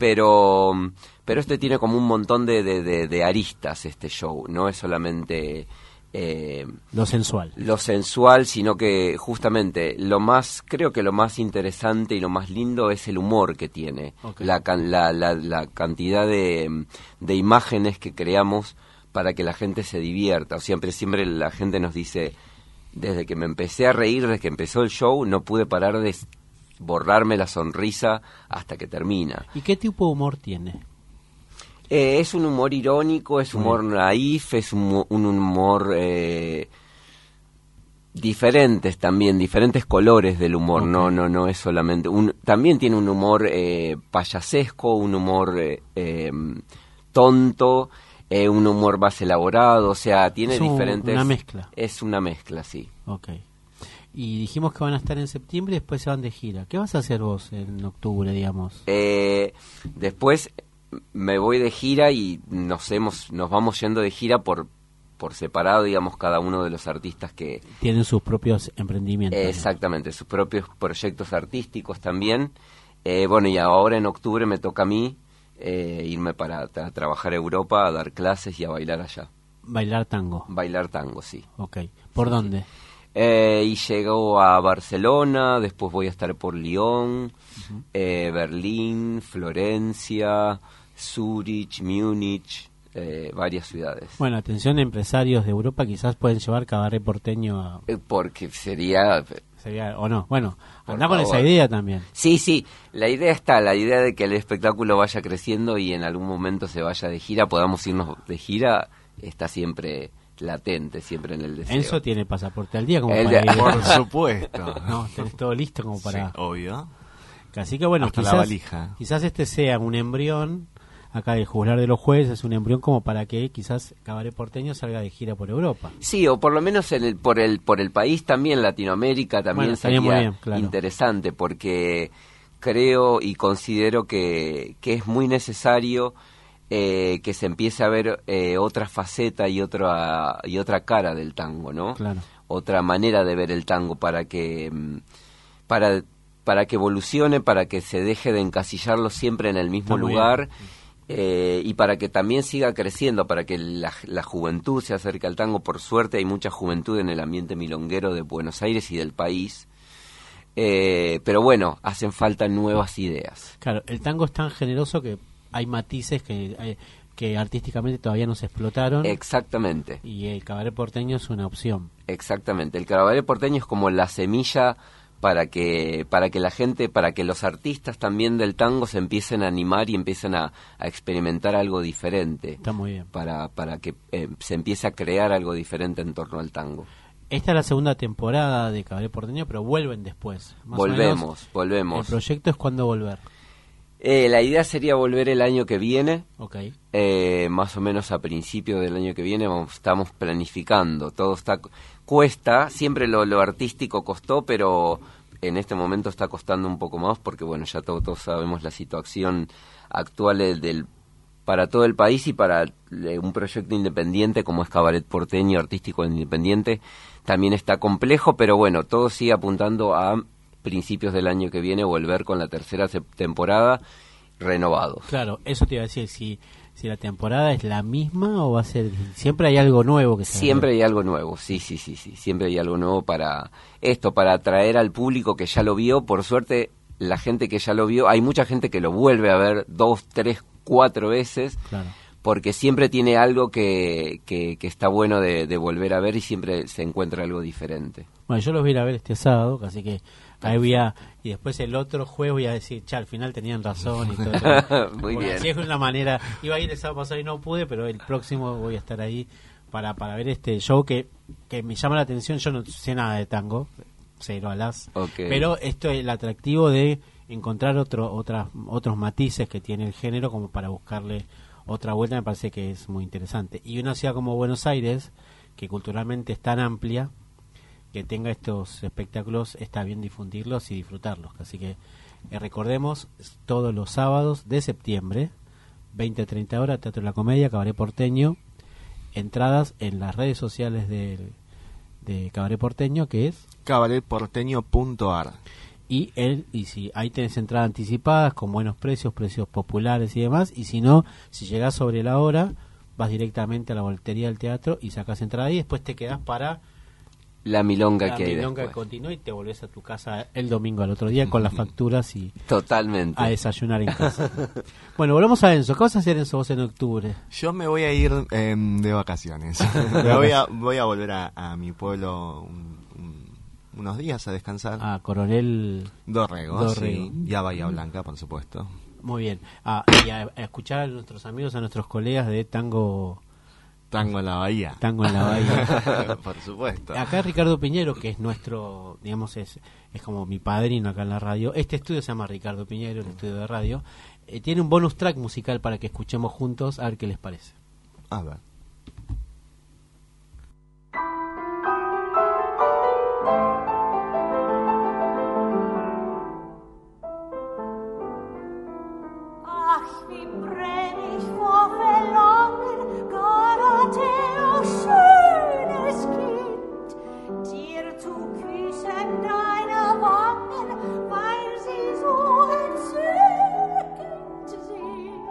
Speaker 3: Pero pero este tiene como un montón de, de, de, de aristas, este show, no es solamente... Eh,
Speaker 2: Lo sensual.
Speaker 3: lo sensual, sino que justamente lo más, creo que lo más interesante y lo más lindo es el humor que tiene,
Speaker 2: Okay.
Speaker 3: la, can- la, la, la cantidad de, de imágenes que creamos para que la gente se divierta. O siempre, siempre la gente nos dice, desde que me empecé a reír, desde que empezó el show, no pude parar de s- borrarme la sonrisa hasta que termina.
Speaker 2: ¿Y qué tipo de humor tiene?
Speaker 3: Eh, es un humor irónico, es humor naif, es un, hu- un humor eh, diferentes también, diferentes colores del humor.
Speaker 2: Okay.
Speaker 3: No, no, no es solamente un. También tiene un humor eh, payasesco, un humor eh, eh, tonto, eh, un humor más elaborado. O sea, tiene
Speaker 2: Es un-
Speaker 3: diferentes.
Speaker 2: una mezcla.
Speaker 3: Es una mezcla, sí.
Speaker 2: Ok. Y dijimos que van a estar en septiembre y después se van de gira. ¿Qué vas a hacer vos en octubre, digamos?
Speaker 3: Eh, después me voy de gira y nos hemos, nos vamos yendo de gira por por separado, digamos, cada uno de los artistas que...
Speaker 2: Tienen sus propios emprendimientos.
Speaker 3: Eh, exactamente, sus propios proyectos artísticos también. Eh, bueno, y ahora en octubre me toca a mí eh, irme para tra- trabajar a Europa, a dar clases y a bailar allá.
Speaker 2: Bailar tango.
Speaker 3: Bailar tango, sí.
Speaker 2: Ok. ¿Por dónde?
Speaker 3: Eh, y llego a Barcelona, después voy a estar por Lyon, eh, Berlín, Florencia, Zurich, Múnich, eh, varias ciudades.
Speaker 2: Bueno, atención, empresarios de Europa quizás pueden llevar Cabaret Porteño a...
Speaker 3: Eh, porque sería...
Speaker 2: Sería, o no, bueno,
Speaker 3: Por
Speaker 2: andá con
Speaker 3: favor.
Speaker 2: esa idea también.
Speaker 3: Sí, sí, la idea está, la idea de que el espectáculo vaya creciendo y en algún momento se vaya de gira, podamos irnos de gira, está siempre latente, siempre en el deseo.
Speaker 2: Enzo tiene pasaporte al día como
Speaker 3: El
Speaker 2: para
Speaker 3: de-
Speaker 2: ir.
Speaker 4: Por supuesto.
Speaker 2: No, tenés todo listo como para...
Speaker 4: Sí, obvio.
Speaker 2: Así que bueno,
Speaker 4: Hasta la
Speaker 2: quizás,
Speaker 4: valija.
Speaker 2: quizás este sea un embrión, acá el juglar de los jueves es un embrión como para que quizás Cabaret Porteño salga de gira por Europa.
Speaker 3: Sí, o por lo menos en el, por el por el país también, Latinoamérica también
Speaker 2: Bueno, estaría
Speaker 3: sería
Speaker 2: muy bien, claro.
Speaker 3: interesante, porque creo y considero que, que es muy necesario eh, que se empiece a ver eh, otra faceta y otra y otra cara del tango, ¿no?
Speaker 2: Claro.
Speaker 3: Otra manera de ver el tango para que mm, para para que evolucione, para que se deje de encasillarlo siempre en el mismo
Speaker 2: Está muy
Speaker 3: lugar. Eh, y para que también siga creciendo, para que la, la juventud se acerque al tango. Por suerte hay mucha juventud en el ambiente milonguero de Buenos Aires y del país. eh, pero bueno, hacen falta nuevas ideas.
Speaker 2: Claro, el tango es tan generoso que hay matices que, hay, que artísticamente todavía no se explotaron.
Speaker 3: Exactamente.
Speaker 2: Y el cabaret porteño es una opción.
Speaker 3: Exactamente. El cabaret porteño es como la semilla para que para que la gente, para que los artistas también del tango se empiecen a animar y empiecen a, a experimentar algo diferente.
Speaker 2: Está muy bien.
Speaker 3: Para, para que eh, se empiece a crear algo diferente en torno al tango.
Speaker 2: Esta es la segunda temporada de Cabaret Porteño, pero vuelven después. Más
Speaker 3: volvemos,
Speaker 2: o menos,
Speaker 3: volvemos.
Speaker 2: El proyecto es cuándo volver.
Speaker 3: Eh, la idea sería volver el año que viene,
Speaker 2: Okay.
Speaker 3: eh, más o menos a principio del año que viene. Vamos, estamos planificando, todo está cuesta, siempre lo, lo artístico costó, pero en este momento está costando un poco más porque bueno, ya todos, todos sabemos la situación actual del, del para todo el país y para eh, un proyecto independiente como es Cabaret Porteño, artístico independiente, también está complejo, pero bueno, todo sigue apuntando a principios del año que viene volver con la tercera temporada renovados.
Speaker 2: Claro, eso te iba a decir, si si la temporada es la misma o va a ser... Siempre hay algo nuevo que se
Speaker 3: Siempre hay algo nuevo, sí, sí, sí, sí, siempre hay algo nuevo para esto, para atraer al público que ya lo vio. Por suerte, la gente que ya lo vio, hay mucha gente que lo vuelve a ver dos, tres, cuatro veces,
Speaker 2: Claro.
Speaker 3: porque siempre tiene algo que, que, que está bueno de, de volver a ver y siempre se encuentra algo diferente.
Speaker 2: Bueno, yo los voy a ir a ver este sábado, así que ahí voy a... Y después el otro jueves voy a decir, cha, al final tenían razón y todo.
Speaker 3: Muy
Speaker 2: Porque
Speaker 3: bien.
Speaker 2: así es una manera... Iba a ir el sábado pasado y no pude, pero el próximo voy a estar ahí para, para ver este show que, que me llama la atención. Yo no sé nada de tango, cero alas.
Speaker 3: Okay.
Speaker 2: Pero esto es el atractivo de encontrar otro, otras, otros matices que tiene el género como para buscarle otra vuelta. Me parece que es muy interesante. Y una ciudad como Buenos Aires, que culturalmente es tan amplia, que tenga estos espectáculos, está bien difundirlos y disfrutarlos. Así que eh, recordemos, todos los sábados de septiembre, veinte a treinta horas, Teatro de la Comedia, Cabaret Porteño, entradas en las redes sociales del, de Cabaret Porteño, que es
Speaker 4: cabaret porteño punto a r.
Speaker 2: y él y si ahí tenés entradas anticipadas con buenos precios, precios populares y demás, y si no, si llegás sobre la hora, vas directamente a la boletería del teatro y sacás entrada y después te quedás para
Speaker 3: La milonga
Speaker 2: la
Speaker 3: que hay
Speaker 2: milonga que
Speaker 3: después.
Speaker 2: continúa y te volvés a tu casa el domingo al otro día con las facturas y
Speaker 3: Totalmente.
Speaker 2: a desayunar en casa. Bueno, volvamos a Enzo. ¿Qué vas a hacer, Enzo, vos en octubre?
Speaker 4: Yo me voy a ir eh, de vacaciones. me voy a, voy a volver a, a mi pueblo un, un, unos días a descansar.
Speaker 2: Ah, Coronel...
Speaker 4: Dorrego,
Speaker 2: Dorrego.
Speaker 4: sí. Y a Bahía Blanca, por supuesto.
Speaker 2: Muy bien. Ah, y a, a escuchar a nuestros amigos, a nuestros colegas de Tango...
Speaker 4: Tango en la Bahía.
Speaker 2: Tango en la Bahía.
Speaker 4: por supuesto.
Speaker 2: Acá Ricardo Piñero, que es nuestro, digamos, es, es como mi padrino acá en la radio. Este estudio se llama Ricardo Piñero, el estudio de radio. Eh, tiene un bonus track musical para que escuchemos juntos, a ver qué les parece.
Speaker 4: A ver.
Speaker 5: Ach, wie brenn ich vor Verlangen, Galatea, schönes Kind, dir zu küssen deine Wangen, weil sie so entzückend sind.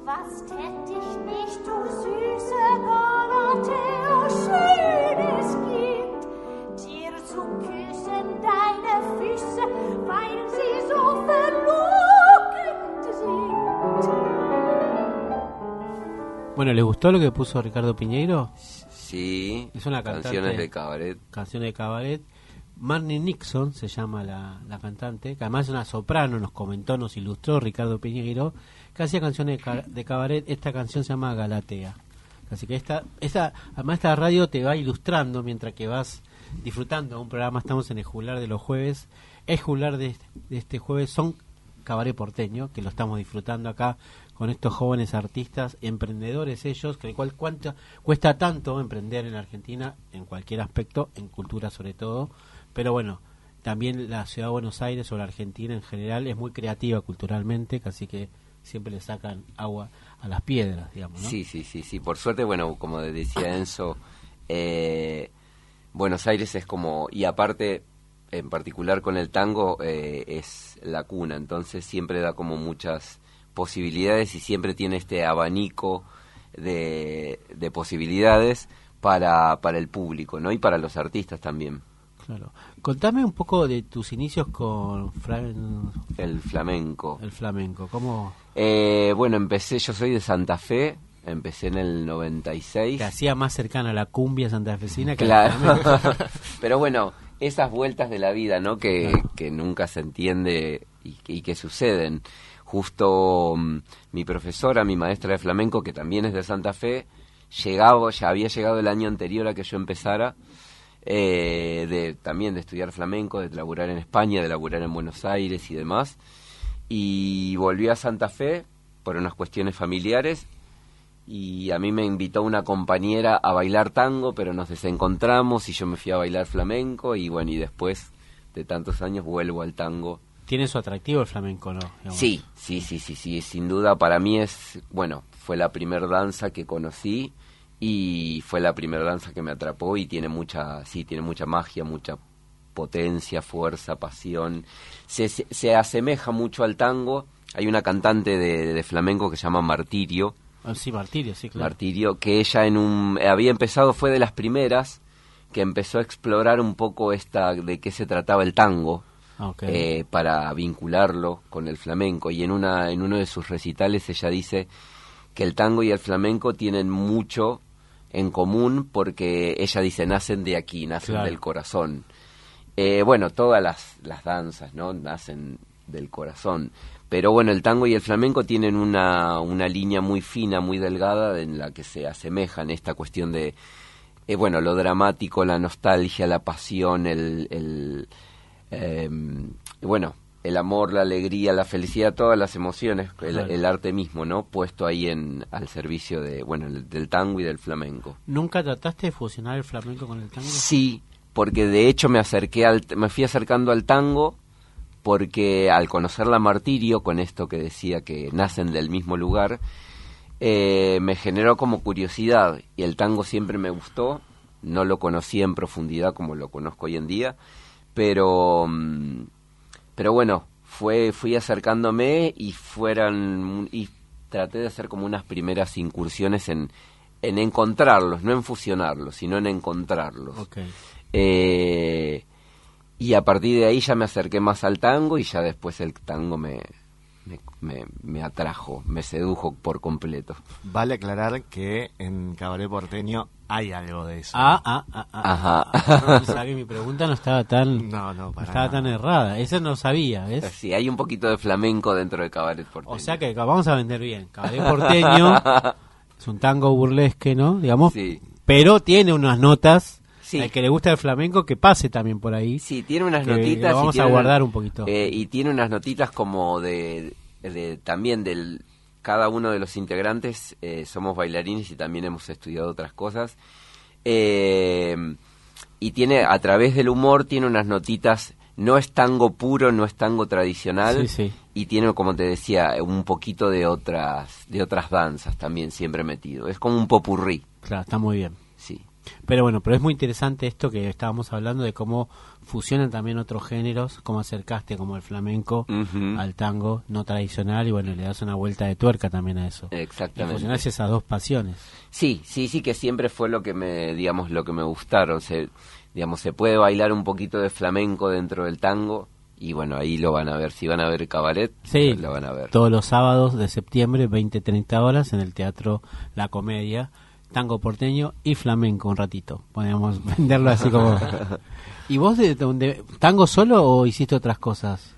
Speaker 5: Was tät ich nicht, du süße Galatea, schönes Kind, dir zu küssen deine Füße, weil sie so verlockend sind.
Speaker 2: Bueno, ¿les gustó lo que puso Ricardo Piñeiro?
Speaker 3: Sí,
Speaker 2: Es una cantante,
Speaker 3: canciones de cabaret.
Speaker 2: Canciones de cabaret. Marnie Nixon se llama la, la cantante, que además es una soprano, nos comentó, nos ilustró Ricardo Piñeiro, que hacía canciones de, ca- de cabaret. Esta canción se llama Galatea. Así que esta, esta, además esta radio te va ilustrando mientras que vas disfrutando un programa. Estamos en el Juglar de los jueves. El Juglar de, de este jueves son Cabaret Porteño, que lo estamos disfrutando acá con estos jóvenes artistas, emprendedores ellos, que el cual cuánto, cuesta tanto emprender en Argentina, en cualquier aspecto, en cultura sobre todo, pero bueno, también la ciudad de Buenos Aires o la Argentina en general es muy creativa culturalmente, así que siempre le sacan agua a las piedras, digamos, ¿no?
Speaker 3: Sí, sí, sí, sí. Por suerte, bueno, como decía Enzo, eh, Buenos Aires es como, y aparte, en particular con el tango, eh, es la cuna, entonces siempre da como muchas posibilidades y siempre tiene este abanico de, de posibilidades para, para el público, ¿no? Y para los artistas también.
Speaker 2: Claro. Contame un poco de tus inicios con Fran...
Speaker 3: El flamenco.
Speaker 2: el flamenco. ¿Cómo
Speaker 3: Eh, bueno, empecé, yo soy de Santa Fe, empecé en el noventa y seis.
Speaker 2: te hacía más cercana a la cumbia santafesina que
Speaker 3: Claro.
Speaker 2: al flamenco?
Speaker 3: Pero bueno, esas vueltas de la vida, ¿no? Que,
Speaker 2: Claro.
Speaker 3: que nunca se entiende y, y que suceden. Justo um, mi profesora, mi maestra de flamenco, que también es de Santa Fe, llegaba, ya había llegado el año anterior a que yo empezara, eh, de también de estudiar flamenco, de laburar en España, de laburar en Buenos Aires y demás, y volví a Santa Fe por unas cuestiones familiares, y a mí me invitó una compañera a bailar tango, pero nos desencontramos y yo me fui a bailar flamenco, y bueno, y después de tantos años vuelvo al tango.
Speaker 2: Tiene su atractivo el flamenco, ¿no? Digamos.
Speaker 3: Sí, sí, sí, sí, sí, sin duda para mí es, bueno, fue la primer danza que conocí y fue la primera danza que me atrapó y tiene mucha, sí, tiene mucha magia, mucha potencia, fuerza, pasión. Se, se, se asemeja mucho al tango. Hay una cantante de, de flamenco que se llama Martirio,
Speaker 2: Ah, sí, Martirio, sí, claro.
Speaker 3: Martirio, que ella en un había empezado, fue de las primeras que empezó a explorar un poco esta de qué se trataba el tango.
Speaker 2: Ah, ok.
Speaker 3: Eh, para vincularlo con el flamenco, y en una en uno de sus recitales ella dice que el tango y el flamenco tienen mucho en común porque ella dice nacen de aquí, nacen
Speaker 2: Claro.
Speaker 3: del corazón. Eh, bueno, todas las, las danzas, ¿no? Nacen del corazón, pero bueno, el tango y el flamenco tienen una, una línea muy fina, muy delgada en la que se asemejan esta cuestión de, eh, bueno, lo dramático, la nostalgia, la pasión, el... el Eh, bueno, el amor, la alegría, la felicidad, todas las emociones, el,
Speaker 2: Claro.
Speaker 3: el arte mismo, ¿no? Puesto ahí en al servicio de, bueno, el- del tango y del flamenco.
Speaker 2: ¿Nunca trataste de fusionar el flamenco con el tango?
Speaker 3: Sí, porque de hecho me acerqué al, me fui acercando al tango porque al conocerla Martirio, con esto que decía que nacen del mismo lugar, eh, me generó como curiosidad, y el tango siempre me gustó, no lo conocí en profundidad como lo conozco hoy en día, pero mm, pero bueno, fue fui acercándome y fueran y traté de hacer como unas primeras incursiones en en encontrarlos, no en fusionarlos, sino en encontrarlos.
Speaker 2: Ok.
Speaker 3: Eh, y a partir de ahí ya me acerqué más al tango y ya después el tango me me, me, me atrajo, me sedujo por completo.
Speaker 4: Vale aclarar que en Cabaret Porteño hay algo de eso.
Speaker 2: Ah, ah, ah, ah.
Speaker 3: Ajá.
Speaker 2: Ah, o sea que mi pregunta no estaba tan,
Speaker 4: No, no,
Speaker 2: no
Speaker 4: para
Speaker 2: estaba
Speaker 4: nada.
Speaker 2: tan errada. Eso no sabía, ¿ves?
Speaker 3: Sí, hay un poquito de flamenco dentro de Cabaret Porteño.
Speaker 2: O sea que vamos a vender bien. Cabaret Porteño es un tango burlesque, ¿no? Digamos,
Speaker 3: Sí.
Speaker 2: pero tiene unas notas.
Speaker 3: Sí.
Speaker 2: Al que le gusta el flamenco, que pase también por ahí.
Speaker 3: Sí, tiene unas
Speaker 2: que
Speaker 3: notitas.
Speaker 2: lo vamos
Speaker 3: y tiene
Speaker 2: a guardar
Speaker 3: una-
Speaker 2: un poquito.
Speaker 3: eh, y tiene unas notitas como de, de también del cada uno de los integrantes eh, somos bailarines y también hemos estudiado otras cosas. Eh, y tiene, a través del humor, tiene unas notitas. No es tango puro, no es tango tradicional.
Speaker 2: Sí, sí.
Speaker 3: Y tiene, como te decía, un poquito de otras de otras danzas también siempre metido. Es como un popurrí.
Speaker 2: Claro, está muy bien.
Speaker 3: Sí,
Speaker 2: Pero bueno, pero es muy interesante esto que estábamos hablando de cómo fusionan también otros géneros, cómo acercaste como el flamenco
Speaker 3: Ujú.
Speaker 2: al tango no tradicional y bueno, le das una vuelta de tuerca también a eso. Y
Speaker 3: Exactamente.
Speaker 2: fusionás esas dos pasiones.
Speaker 3: Sí, sí, sí, que siempre fue lo que me, digamos, lo que me gustaron. Se, digamos, se puede bailar un poquito de flamenco dentro del tango y bueno, ahí lo van a ver. Si van a ver cabaret,
Speaker 2: Sí,
Speaker 3: lo van a ver.
Speaker 2: todos los sábados de septiembre, veinte treinta horas, en el Teatro La Comedia, tango porteño y flamenco un ratito. Podríamos venderlo así como... ¿Y vos de dónde? ¿Tango solo o hiciste otras cosas?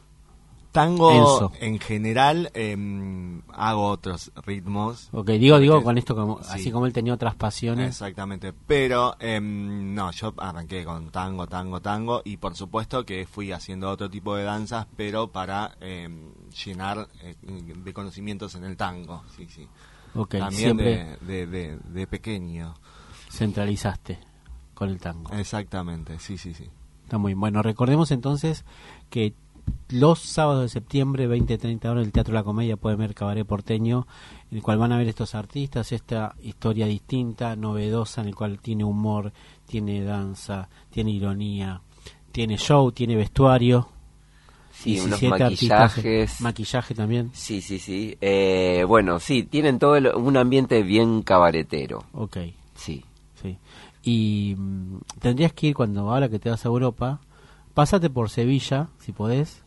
Speaker 4: Tango,
Speaker 2: Enzo.
Speaker 4: en general, em, hago otros ritmos.
Speaker 2: Ok, digo, digo
Speaker 4: Porque-
Speaker 2: con esto, como,
Speaker 4: sí.
Speaker 2: así como él tenía otras pasiones.
Speaker 4: Exactamente, pero em, no, yo arranqué con tango, tango, tango y por supuesto que fui haciendo otro tipo de danzas, pero para em, llenar eh, de conocimientos en el tango, sí, sí.
Speaker 2: Ok,
Speaker 4: También
Speaker 2: siempre
Speaker 4: de, de, de, de pequeño.
Speaker 2: centralizaste con el tango.
Speaker 4: Exactamente, sí, sí, sí.
Speaker 2: Está muy bien. Bueno, recordemos entonces que los sábados de septiembre, veinte treinta horas, el Teatro La Comedia puede ver Cabaret Porteño, en el cual van a ver estos artistas, esta historia distinta, novedosa, en el cual tiene humor, tiene danza, tiene ironía, tiene show, tiene vestuario.
Speaker 3: Sí, unos
Speaker 2: diecisiete artistas,
Speaker 3: maquillajes.
Speaker 2: maquillaje también.
Speaker 3: Sí, sí, sí. Eh, bueno, sí, tienen todo el- un ambiente bien cabaretero.
Speaker 2: Ok,
Speaker 3: Sí.
Speaker 2: sí. Y mm, tendrías que ir cuando, ahora que te vas a Europa, pásate por Sevilla, si podés.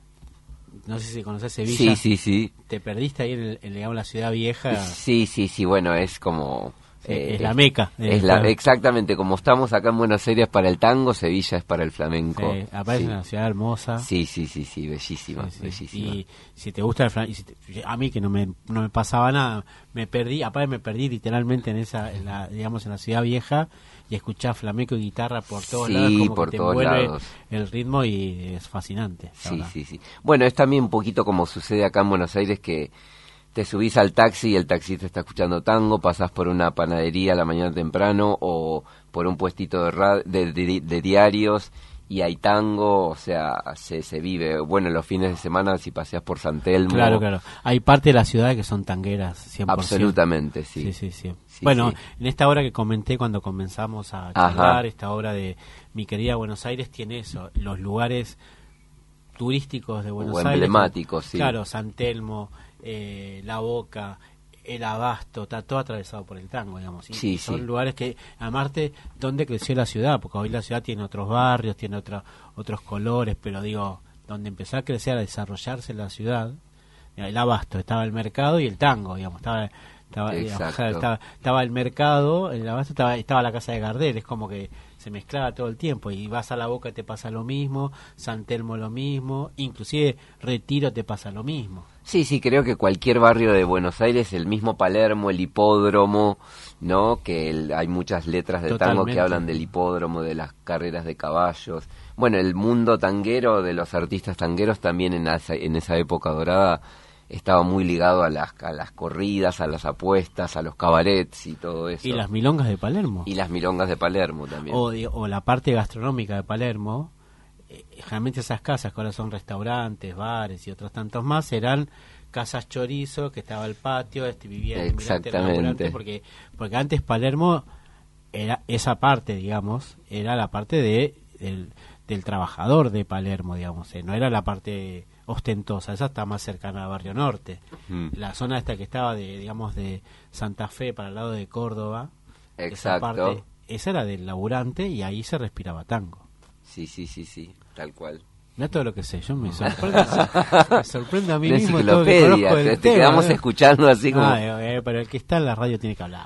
Speaker 2: No sé si conoces Sevilla.
Speaker 3: Sí, sí, sí.
Speaker 2: Te perdiste ahí en, el- en, digamos, la ciudad vieja.
Speaker 3: Sí, sí, sí, bueno, es como...
Speaker 2: Sí,
Speaker 3: eh,
Speaker 2: es la meca.
Speaker 3: Es
Speaker 2: Eh,
Speaker 3: la,
Speaker 2: claro.
Speaker 3: exactamente, como estamos acá en Buenos Aires para el tango, Sevilla es para el flamenco.
Speaker 2: Sí, aparece
Speaker 3: Sí.
Speaker 2: una ciudad hermosa.
Speaker 3: Sí, sí, sí, sí, bellísima,
Speaker 2: Sí, sí.
Speaker 3: bellísima.
Speaker 2: Y si te gusta el flamenco, si a mí que no me, no me pasaba nada, me perdí, aparte me perdí literalmente en esa, en la, digamos, en la ciudad vieja y escuchar flamenco y guitarra por todos
Speaker 3: Sí,
Speaker 2: lados, como
Speaker 3: por
Speaker 2: que te
Speaker 3: todos
Speaker 2: envuelve
Speaker 3: lados.
Speaker 2: el ritmo y es fascinante. la
Speaker 3: Sí,
Speaker 2: verdad.
Speaker 3: sí, sí. Bueno, es también un poquito como sucede acá en Buenos Aires, que te subís al taxi y el taxista está escuchando tango, pasás por una panadería a la mañana temprano o por un puestito de, ra- de, de- de diarios y hay tango, o sea, se, se vive. Bueno, los fines de semana si paseas por San Telmo.
Speaker 2: Claro, claro. Hay parte de la ciudad que son tangueras, cien por ciento.
Speaker 3: Absolutamente, sí.
Speaker 2: Sí, sí, sí.
Speaker 3: Sí,
Speaker 2: Bueno,
Speaker 3: sí.
Speaker 2: en esta obra que comenté cuando comenzamos a
Speaker 3: Ajá.
Speaker 2: charlar, esta obra de Mi querida Buenos Aires tiene eso, los lugares turísticos de Buenos
Speaker 3: O
Speaker 2: Aires.
Speaker 3: emblemáticos, sí.
Speaker 2: Claro, San Telmo, eh, La Boca, el Abasto, está todo atravesado por el tango, digamos. Y
Speaker 3: Sí,
Speaker 2: son
Speaker 3: sí.
Speaker 2: lugares que, amarte, donde creció la ciudad, porque hoy la ciudad tiene otros barrios, tiene otra, otros colores, pero digo, donde empezó a crecer, a desarrollarse la ciudad, el Abasto, estaba el mercado y el tango, digamos, estaba... Estaba, digamos,
Speaker 3: Exacto.
Speaker 2: estaba, estaba el mercado, el Abasto, estaba, estaba la casa de Gardel, es como que se mezclaba todo el tiempo y vas a La Boca y te pasa lo mismo, San Telmo lo mismo, inclusive Retiro te pasa lo mismo.
Speaker 3: Sí, sí, creo que cualquier barrio de Buenos Aires, el mismo Palermo, el hipódromo, ¿no? Que el- hay muchas letras de tango que
Speaker 2: Totalmente.
Speaker 3: hablan del hipódromo, de las carreras de caballos. Bueno, el mundo tanguero de los artistas tangueros también en esa, en esa época dorada estaba muy ligado a las, a las corridas, a las apuestas, a los cabarets y todo eso.
Speaker 2: Y las milongas de Palermo.
Speaker 3: Y las milongas de Palermo también.
Speaker 2: O, de- o la parte gastronómica de Palermo, eh, generalmente esas casas que ahora son restaurantes, bares y otros tantos más, eran casas chorizo, que estaba el patio, este vivía el inmigrante, el
Speaker 3: Exactamente.
Speaker 2: laburante, porque porque antes Palermo era esa parte, digamos, era la parte de del, del trabajador de Palermo, digamos, eh, no era la parte ostentosa, esa está más cercana al Barrio Norte.
Speaker 3: Mm.
Speaker 2: La zona esta que estaba de, digamos, de Santa Fe para el lado de Córdoba, esa
Speaker 3: Exacto.
Speaker 2: parte, esa era del laburante y ahí se respiraba tango.
Speaker 3: Sí, sí, sí, sí, tal cual.
Speaker 2: Mira todo lo que sé, yo me sorprende, me sorprende a mí
Speaker 3: Una
Speaker 2: mismo todo lo que
Speaker 3: enciclopedia,
Speaker 2: conozco del
Speaker 3: te, te
Speaker 2: tema,
Speaker 3: quedamos
Speaker 2: ¿no?
Speaker 3: escuchando así como...
Speaker 2: Ay, eh, pero el que está en la radio tiene que hablar.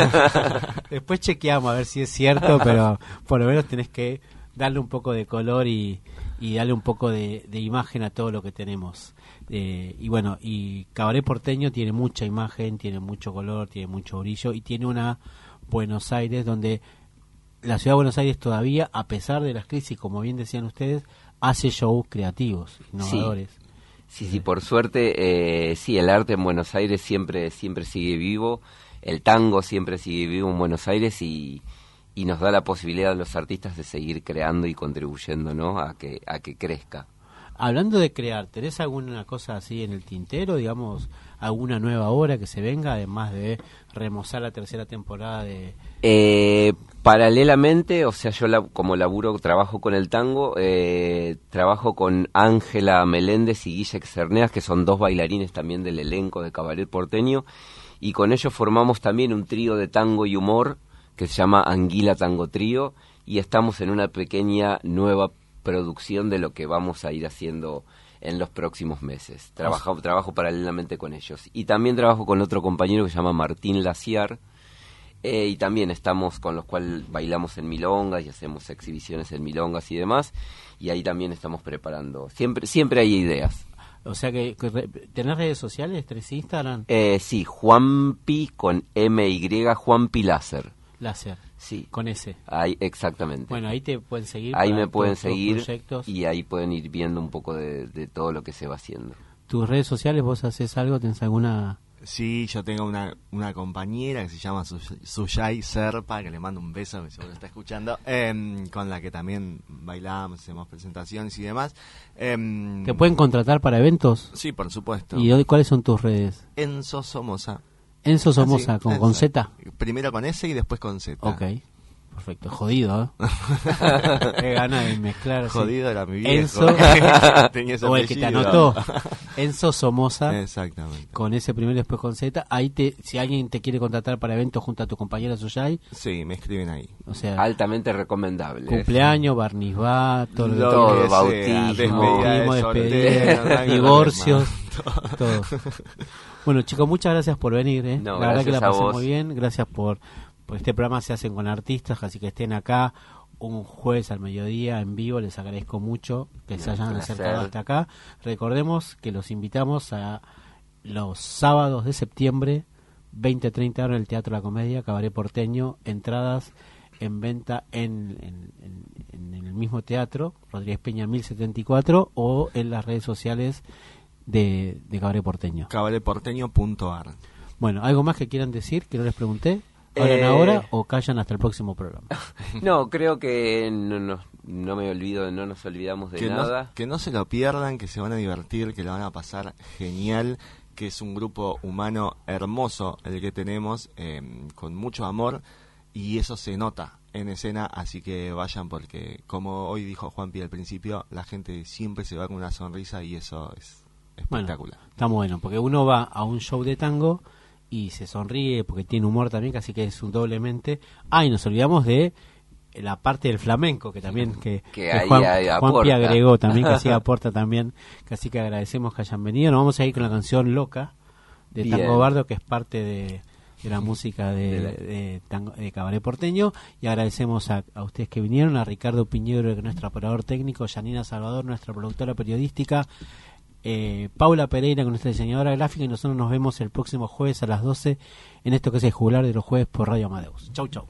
Speaker 2: Después chequeamos a ver si es cierto, pero por lo menos tenés que darle un poco de color y, y darle un poco de, de imagen a todo lo que tenemos. Eh, y bueno, y Cabaret Porteño tiene mucha imagen, tiene mucho color, tiene mucho brillo y tiene una Buenos Aires donde la ciudad de Buenos Aires todavía, a pesar de las crisis, como bien decían ustedes, hace shows creativos, innovadores.
Speaker 3: Sí, sí, por suerte, eh, sí, el arte en Buenos Aires siempre siempre sigue vivo, el tango siempre sigue vivo en Buenos Aires y, y nos da la posibilidad a los artistas de seguir creando y contribuyendo, ¿no? A que a que crezca.
Speaker 2: Hablando de crear, ¿tenés alguna cosa así en el tintero, digamos, alguna nueva obra que se venga, además de remozar la tercera temporada de...
Speaker 3: Eh, paralelamente, o sea, yo la, como laburo, trabajo con el tango, eh, trabajo con Ángela Meléndez y Guille Cerneas, que son dos bailarines también del elenco de Cabaret Porteño, y con ellos formamos también un trío de tango y humor que se llama Anguila Tango Trío, y estamos en una pequeña nueva producción de lo que vamos a ir haciendo en los próximos meses. Trabajo, trabajo paralelamente con ellos. Y también trabajo con otro compañero que se llama Martín Laciar, eh, y también estamos con los cuales bailamos en milongas y hacemos exhibiciones en milongas y demás, y ahí también estamos preparando. Siempre siempre hay ideas.
Speaker 2: O sea que, que re- ¿tenés redes sociales? ¿Tenés Instagram?
Speaker 3: Eh, sí, Juanpi con M Y, Juanpi Láser.
Speaker 2: Láser,
Speaker 3: Sí,
Speaker 2: con ese.
Speaker 3: ahí, exactamente.
Speaker 2: Bueno, ahí te pueden seguir.
Speaker 3: Ahí
Speaker 2: para
Speaker 3: me pueden
Speaker 2: todos tus
Speaker 3: seguir
Speaker 2: proyectos.
Speaker 3: y ahí pueden ir viendo un poco de, de todo lo que se va haciendo.
Speaker 2: ¿Tus redes sociales vos haces algo? ¿Tenés alguna...?
Speaker 4: Sí, yo tengo una, una compañera que se llama Su- Suyay Serpa, que le mando un beso, que seguro está escuchando, em, con la que también bailamos, hacemos presentaciones y demás. Em,
Speaker 2: ¿Te pueden contratar para eventos?
Speaker 4: Sí, por supuesto.
Speaker 2: ¿Y hoy cuáles son tus redes?
Speaker 4: Enzo Somoza.
Speaker 2: Enzo Somoza,
Speaker 4: Ah, sí,
Speaker 2: con,
Speaker 4: Enzo.
Speaker 2: con Z.
Speaker 4: Primero con S y después con Z.
Speaker 2: Ok, perfecto. Jodido, ¿eh? Qué gana de mezclar. así.
Speaker 4: Jodido era mi viejo.
Speaker 2: Enzo,
Speaker 4: Tenía ese
Speaker 2: o el que te
Speaker 4: apellido.
Speaker 2: anotó. Enzo Somoza,
Speaker 4: Exactamente.
Speaker 2: con ese primero y después con Z. Ahí te, si alguien te quiere contratar para eventos junto a tu compañera Suyay,
Speaker 4: Sí, me escriben ahí.
Speaker 2: o sea,
Speaker 3: Altamente recomendable.
Speaker 2: cumpleaños, barnizbá, todo lo
Speaker 3: Todo,
Speaker 2: que
Speaker 4: que
Speaker 3: bautismo,
Speaker 4: sea, despedida
Speaker 2: bautismo,
Speaker 4: de
Speaker 2: despedida,
Speaker 4: soltero, no hay
Speaker 2: divorcios,
Speaker 4: problema.
Speaker 2: todo. Bueno, chicos, muchas gracias por venir. ¿eh?
Speaker 3: No,
Speaker 2: la verdad que la
Speaker 3: gracias a
Speaker 2: pasé
Speaker 3: vos.
Speaker 2: muy bien. Gracias por, por este programa. Se hacen con artistas, así que estén acá un jueves al mediodía en vivo. Les agradezco mucho que se
Speaker 3: Un
Speaker 2: hayan
Speaker 3: placer.
Speaker 2: acercado hasta acá. Recordemos que los invitamos a los sábados de septiembre, veinte a treinta horas en el Teatro La Comedia, Cabaret Porteño. Entradas en venta en, en, en, en el mismo teatro, Rodríguez Peña mil setenta y cuatro, o en las redes sociales de, de Cabaret Porteño.
Speaker 4: cabaretporteño punto ar.
Speaker 2: Bueno, ¿algo más que quieran decir que no les pregunté? ¿Hablan
Speaker 3: Eh,
Speaker 2: ahora o callan hasta el próximo programa?
Speaker 3: No, creo que no, no, no me olvido, no nos olvidamos de
Speaker 4: Que no,
Speaker 3: nada.
Speaker 4: que no se lo pierdan, que se van a divertir, que la van a pasar genial, que es un grupo humano hermoso el que tenemos, eh, con mucho amor, y eso se nota en escena, así que vayan porque, como hoy dijo Juanpi al principio, la gente siempre se va con una sonrisa y eso es
Speaker 2: Bueno,
Speaker 4: espectacular.
Speaker 2: está bueno, porque uno va a un show de tango y se sonríe porque tiene humor también, así que es un doblemente. Ah, y nos olvidamos de la parte del flamenco, que también que,
Speaker 3: Que
Speaker 2: que
Speaker 3: ahí-
Speaker 2: Juan,
Speaker 3: ahí
Speaker 2: Juanpi
Speaker 3: aporta.
Speaker 2: agregó también, que así aporta también, que así que agradecemos que hayan venido. Nos vamos a ir con la canción Loca de
Speaker 3: Bien.
Speaker 2: Tango Bardo, que es parte de, de la música de,
Speaker 3: De la-
Speaker 2: de, tango, de Cabaret Porteño, y agradecemos a, a ustedes que vinieron, a Ricardo Piñero, que es nuestro operador técnico, Janina Salvador, nuestra productora periodística, eh, Paula Pereira, con nuestra diseñadora gráfica, y nosotros nos vemos el próximo jueves a las doce en esto que es el Jugular de los Jueves por Radio Amadeus. Chau, chau.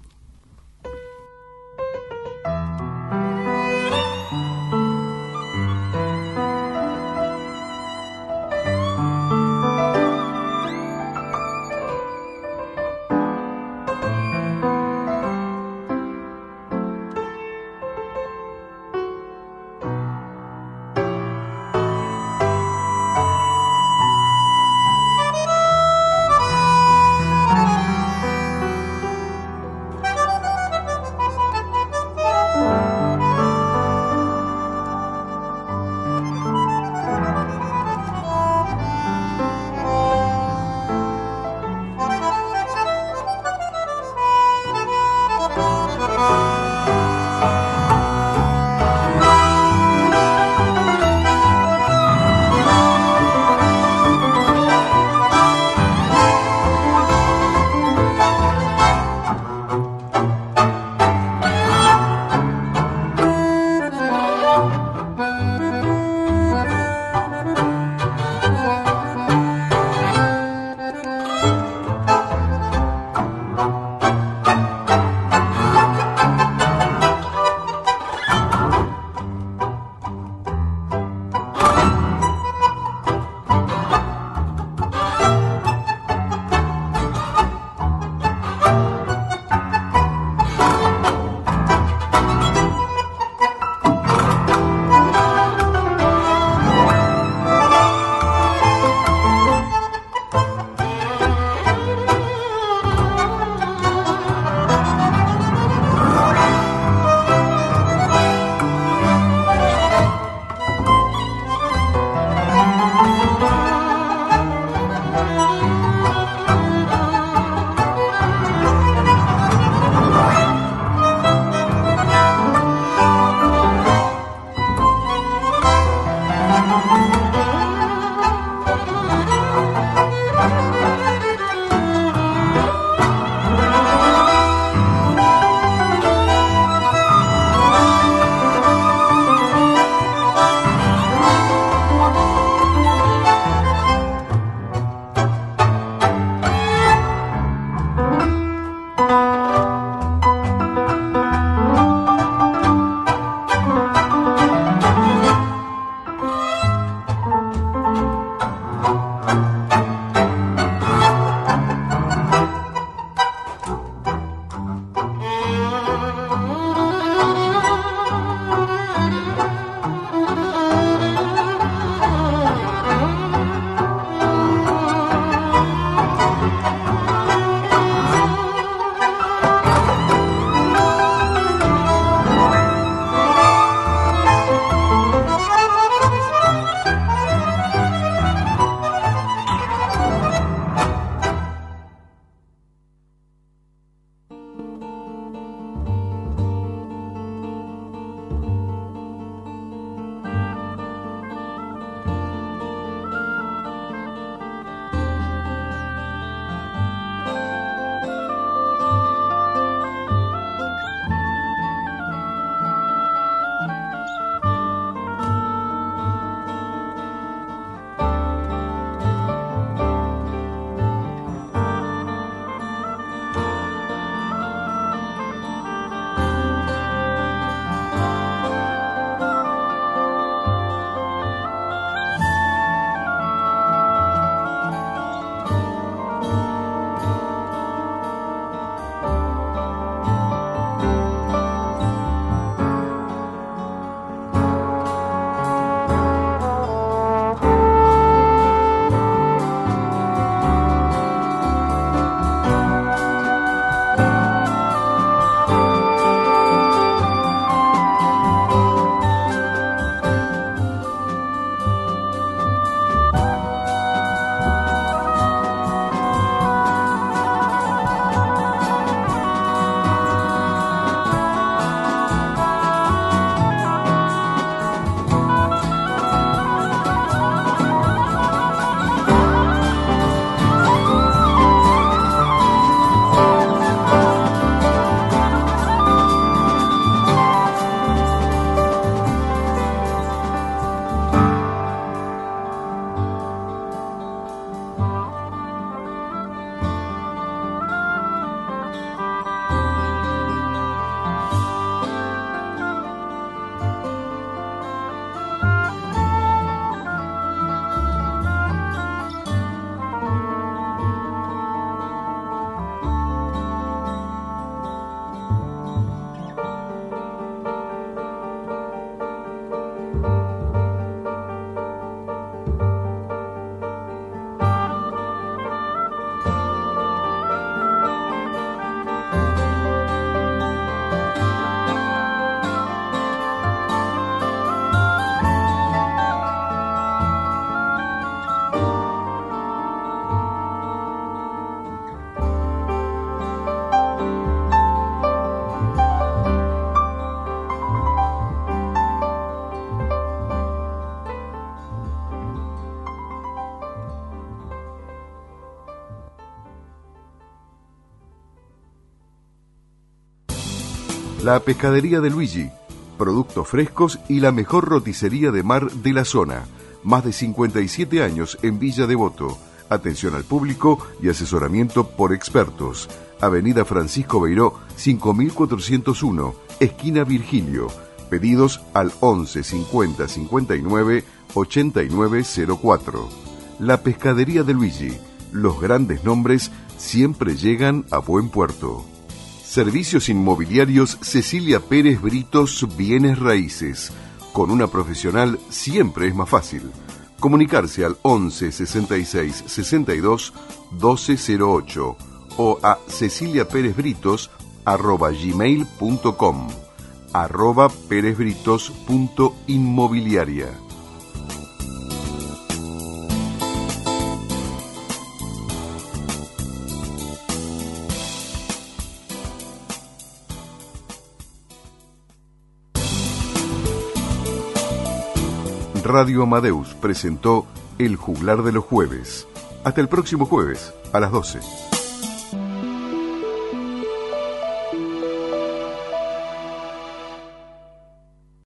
Speaker 1: La Pescadería de Luigi, productos frescos y la mejor roticería de mar de la zona. Más de cincuenta y siete años en Villa Devoto. Atención al público y asesoramiento por expertos. Avenida Francisco Beiró, cinco mil cuatrocientos uno, esquina Virgilio. Pedidos al once cincuenta cincuenta y nueve ochenta y nueve cero cuatro. La Pescadería de Luigi. Los grandes nombres siempre llegan a buen puerto. Servicios inmobiliarios Cecilia Pérez Britos Bienes Raíces. Con una profesional siempre es más fácil. Comunicarse al once sesenta y seis sesenta y dos doce cero ocho o a ceciliaperezbritos arroba gmail punto com, arroba perezbritos punto inmobiliaria. Radio Amadeus presentó El Juglar de los Jueves. Hasta el próximo jueves, a las doce.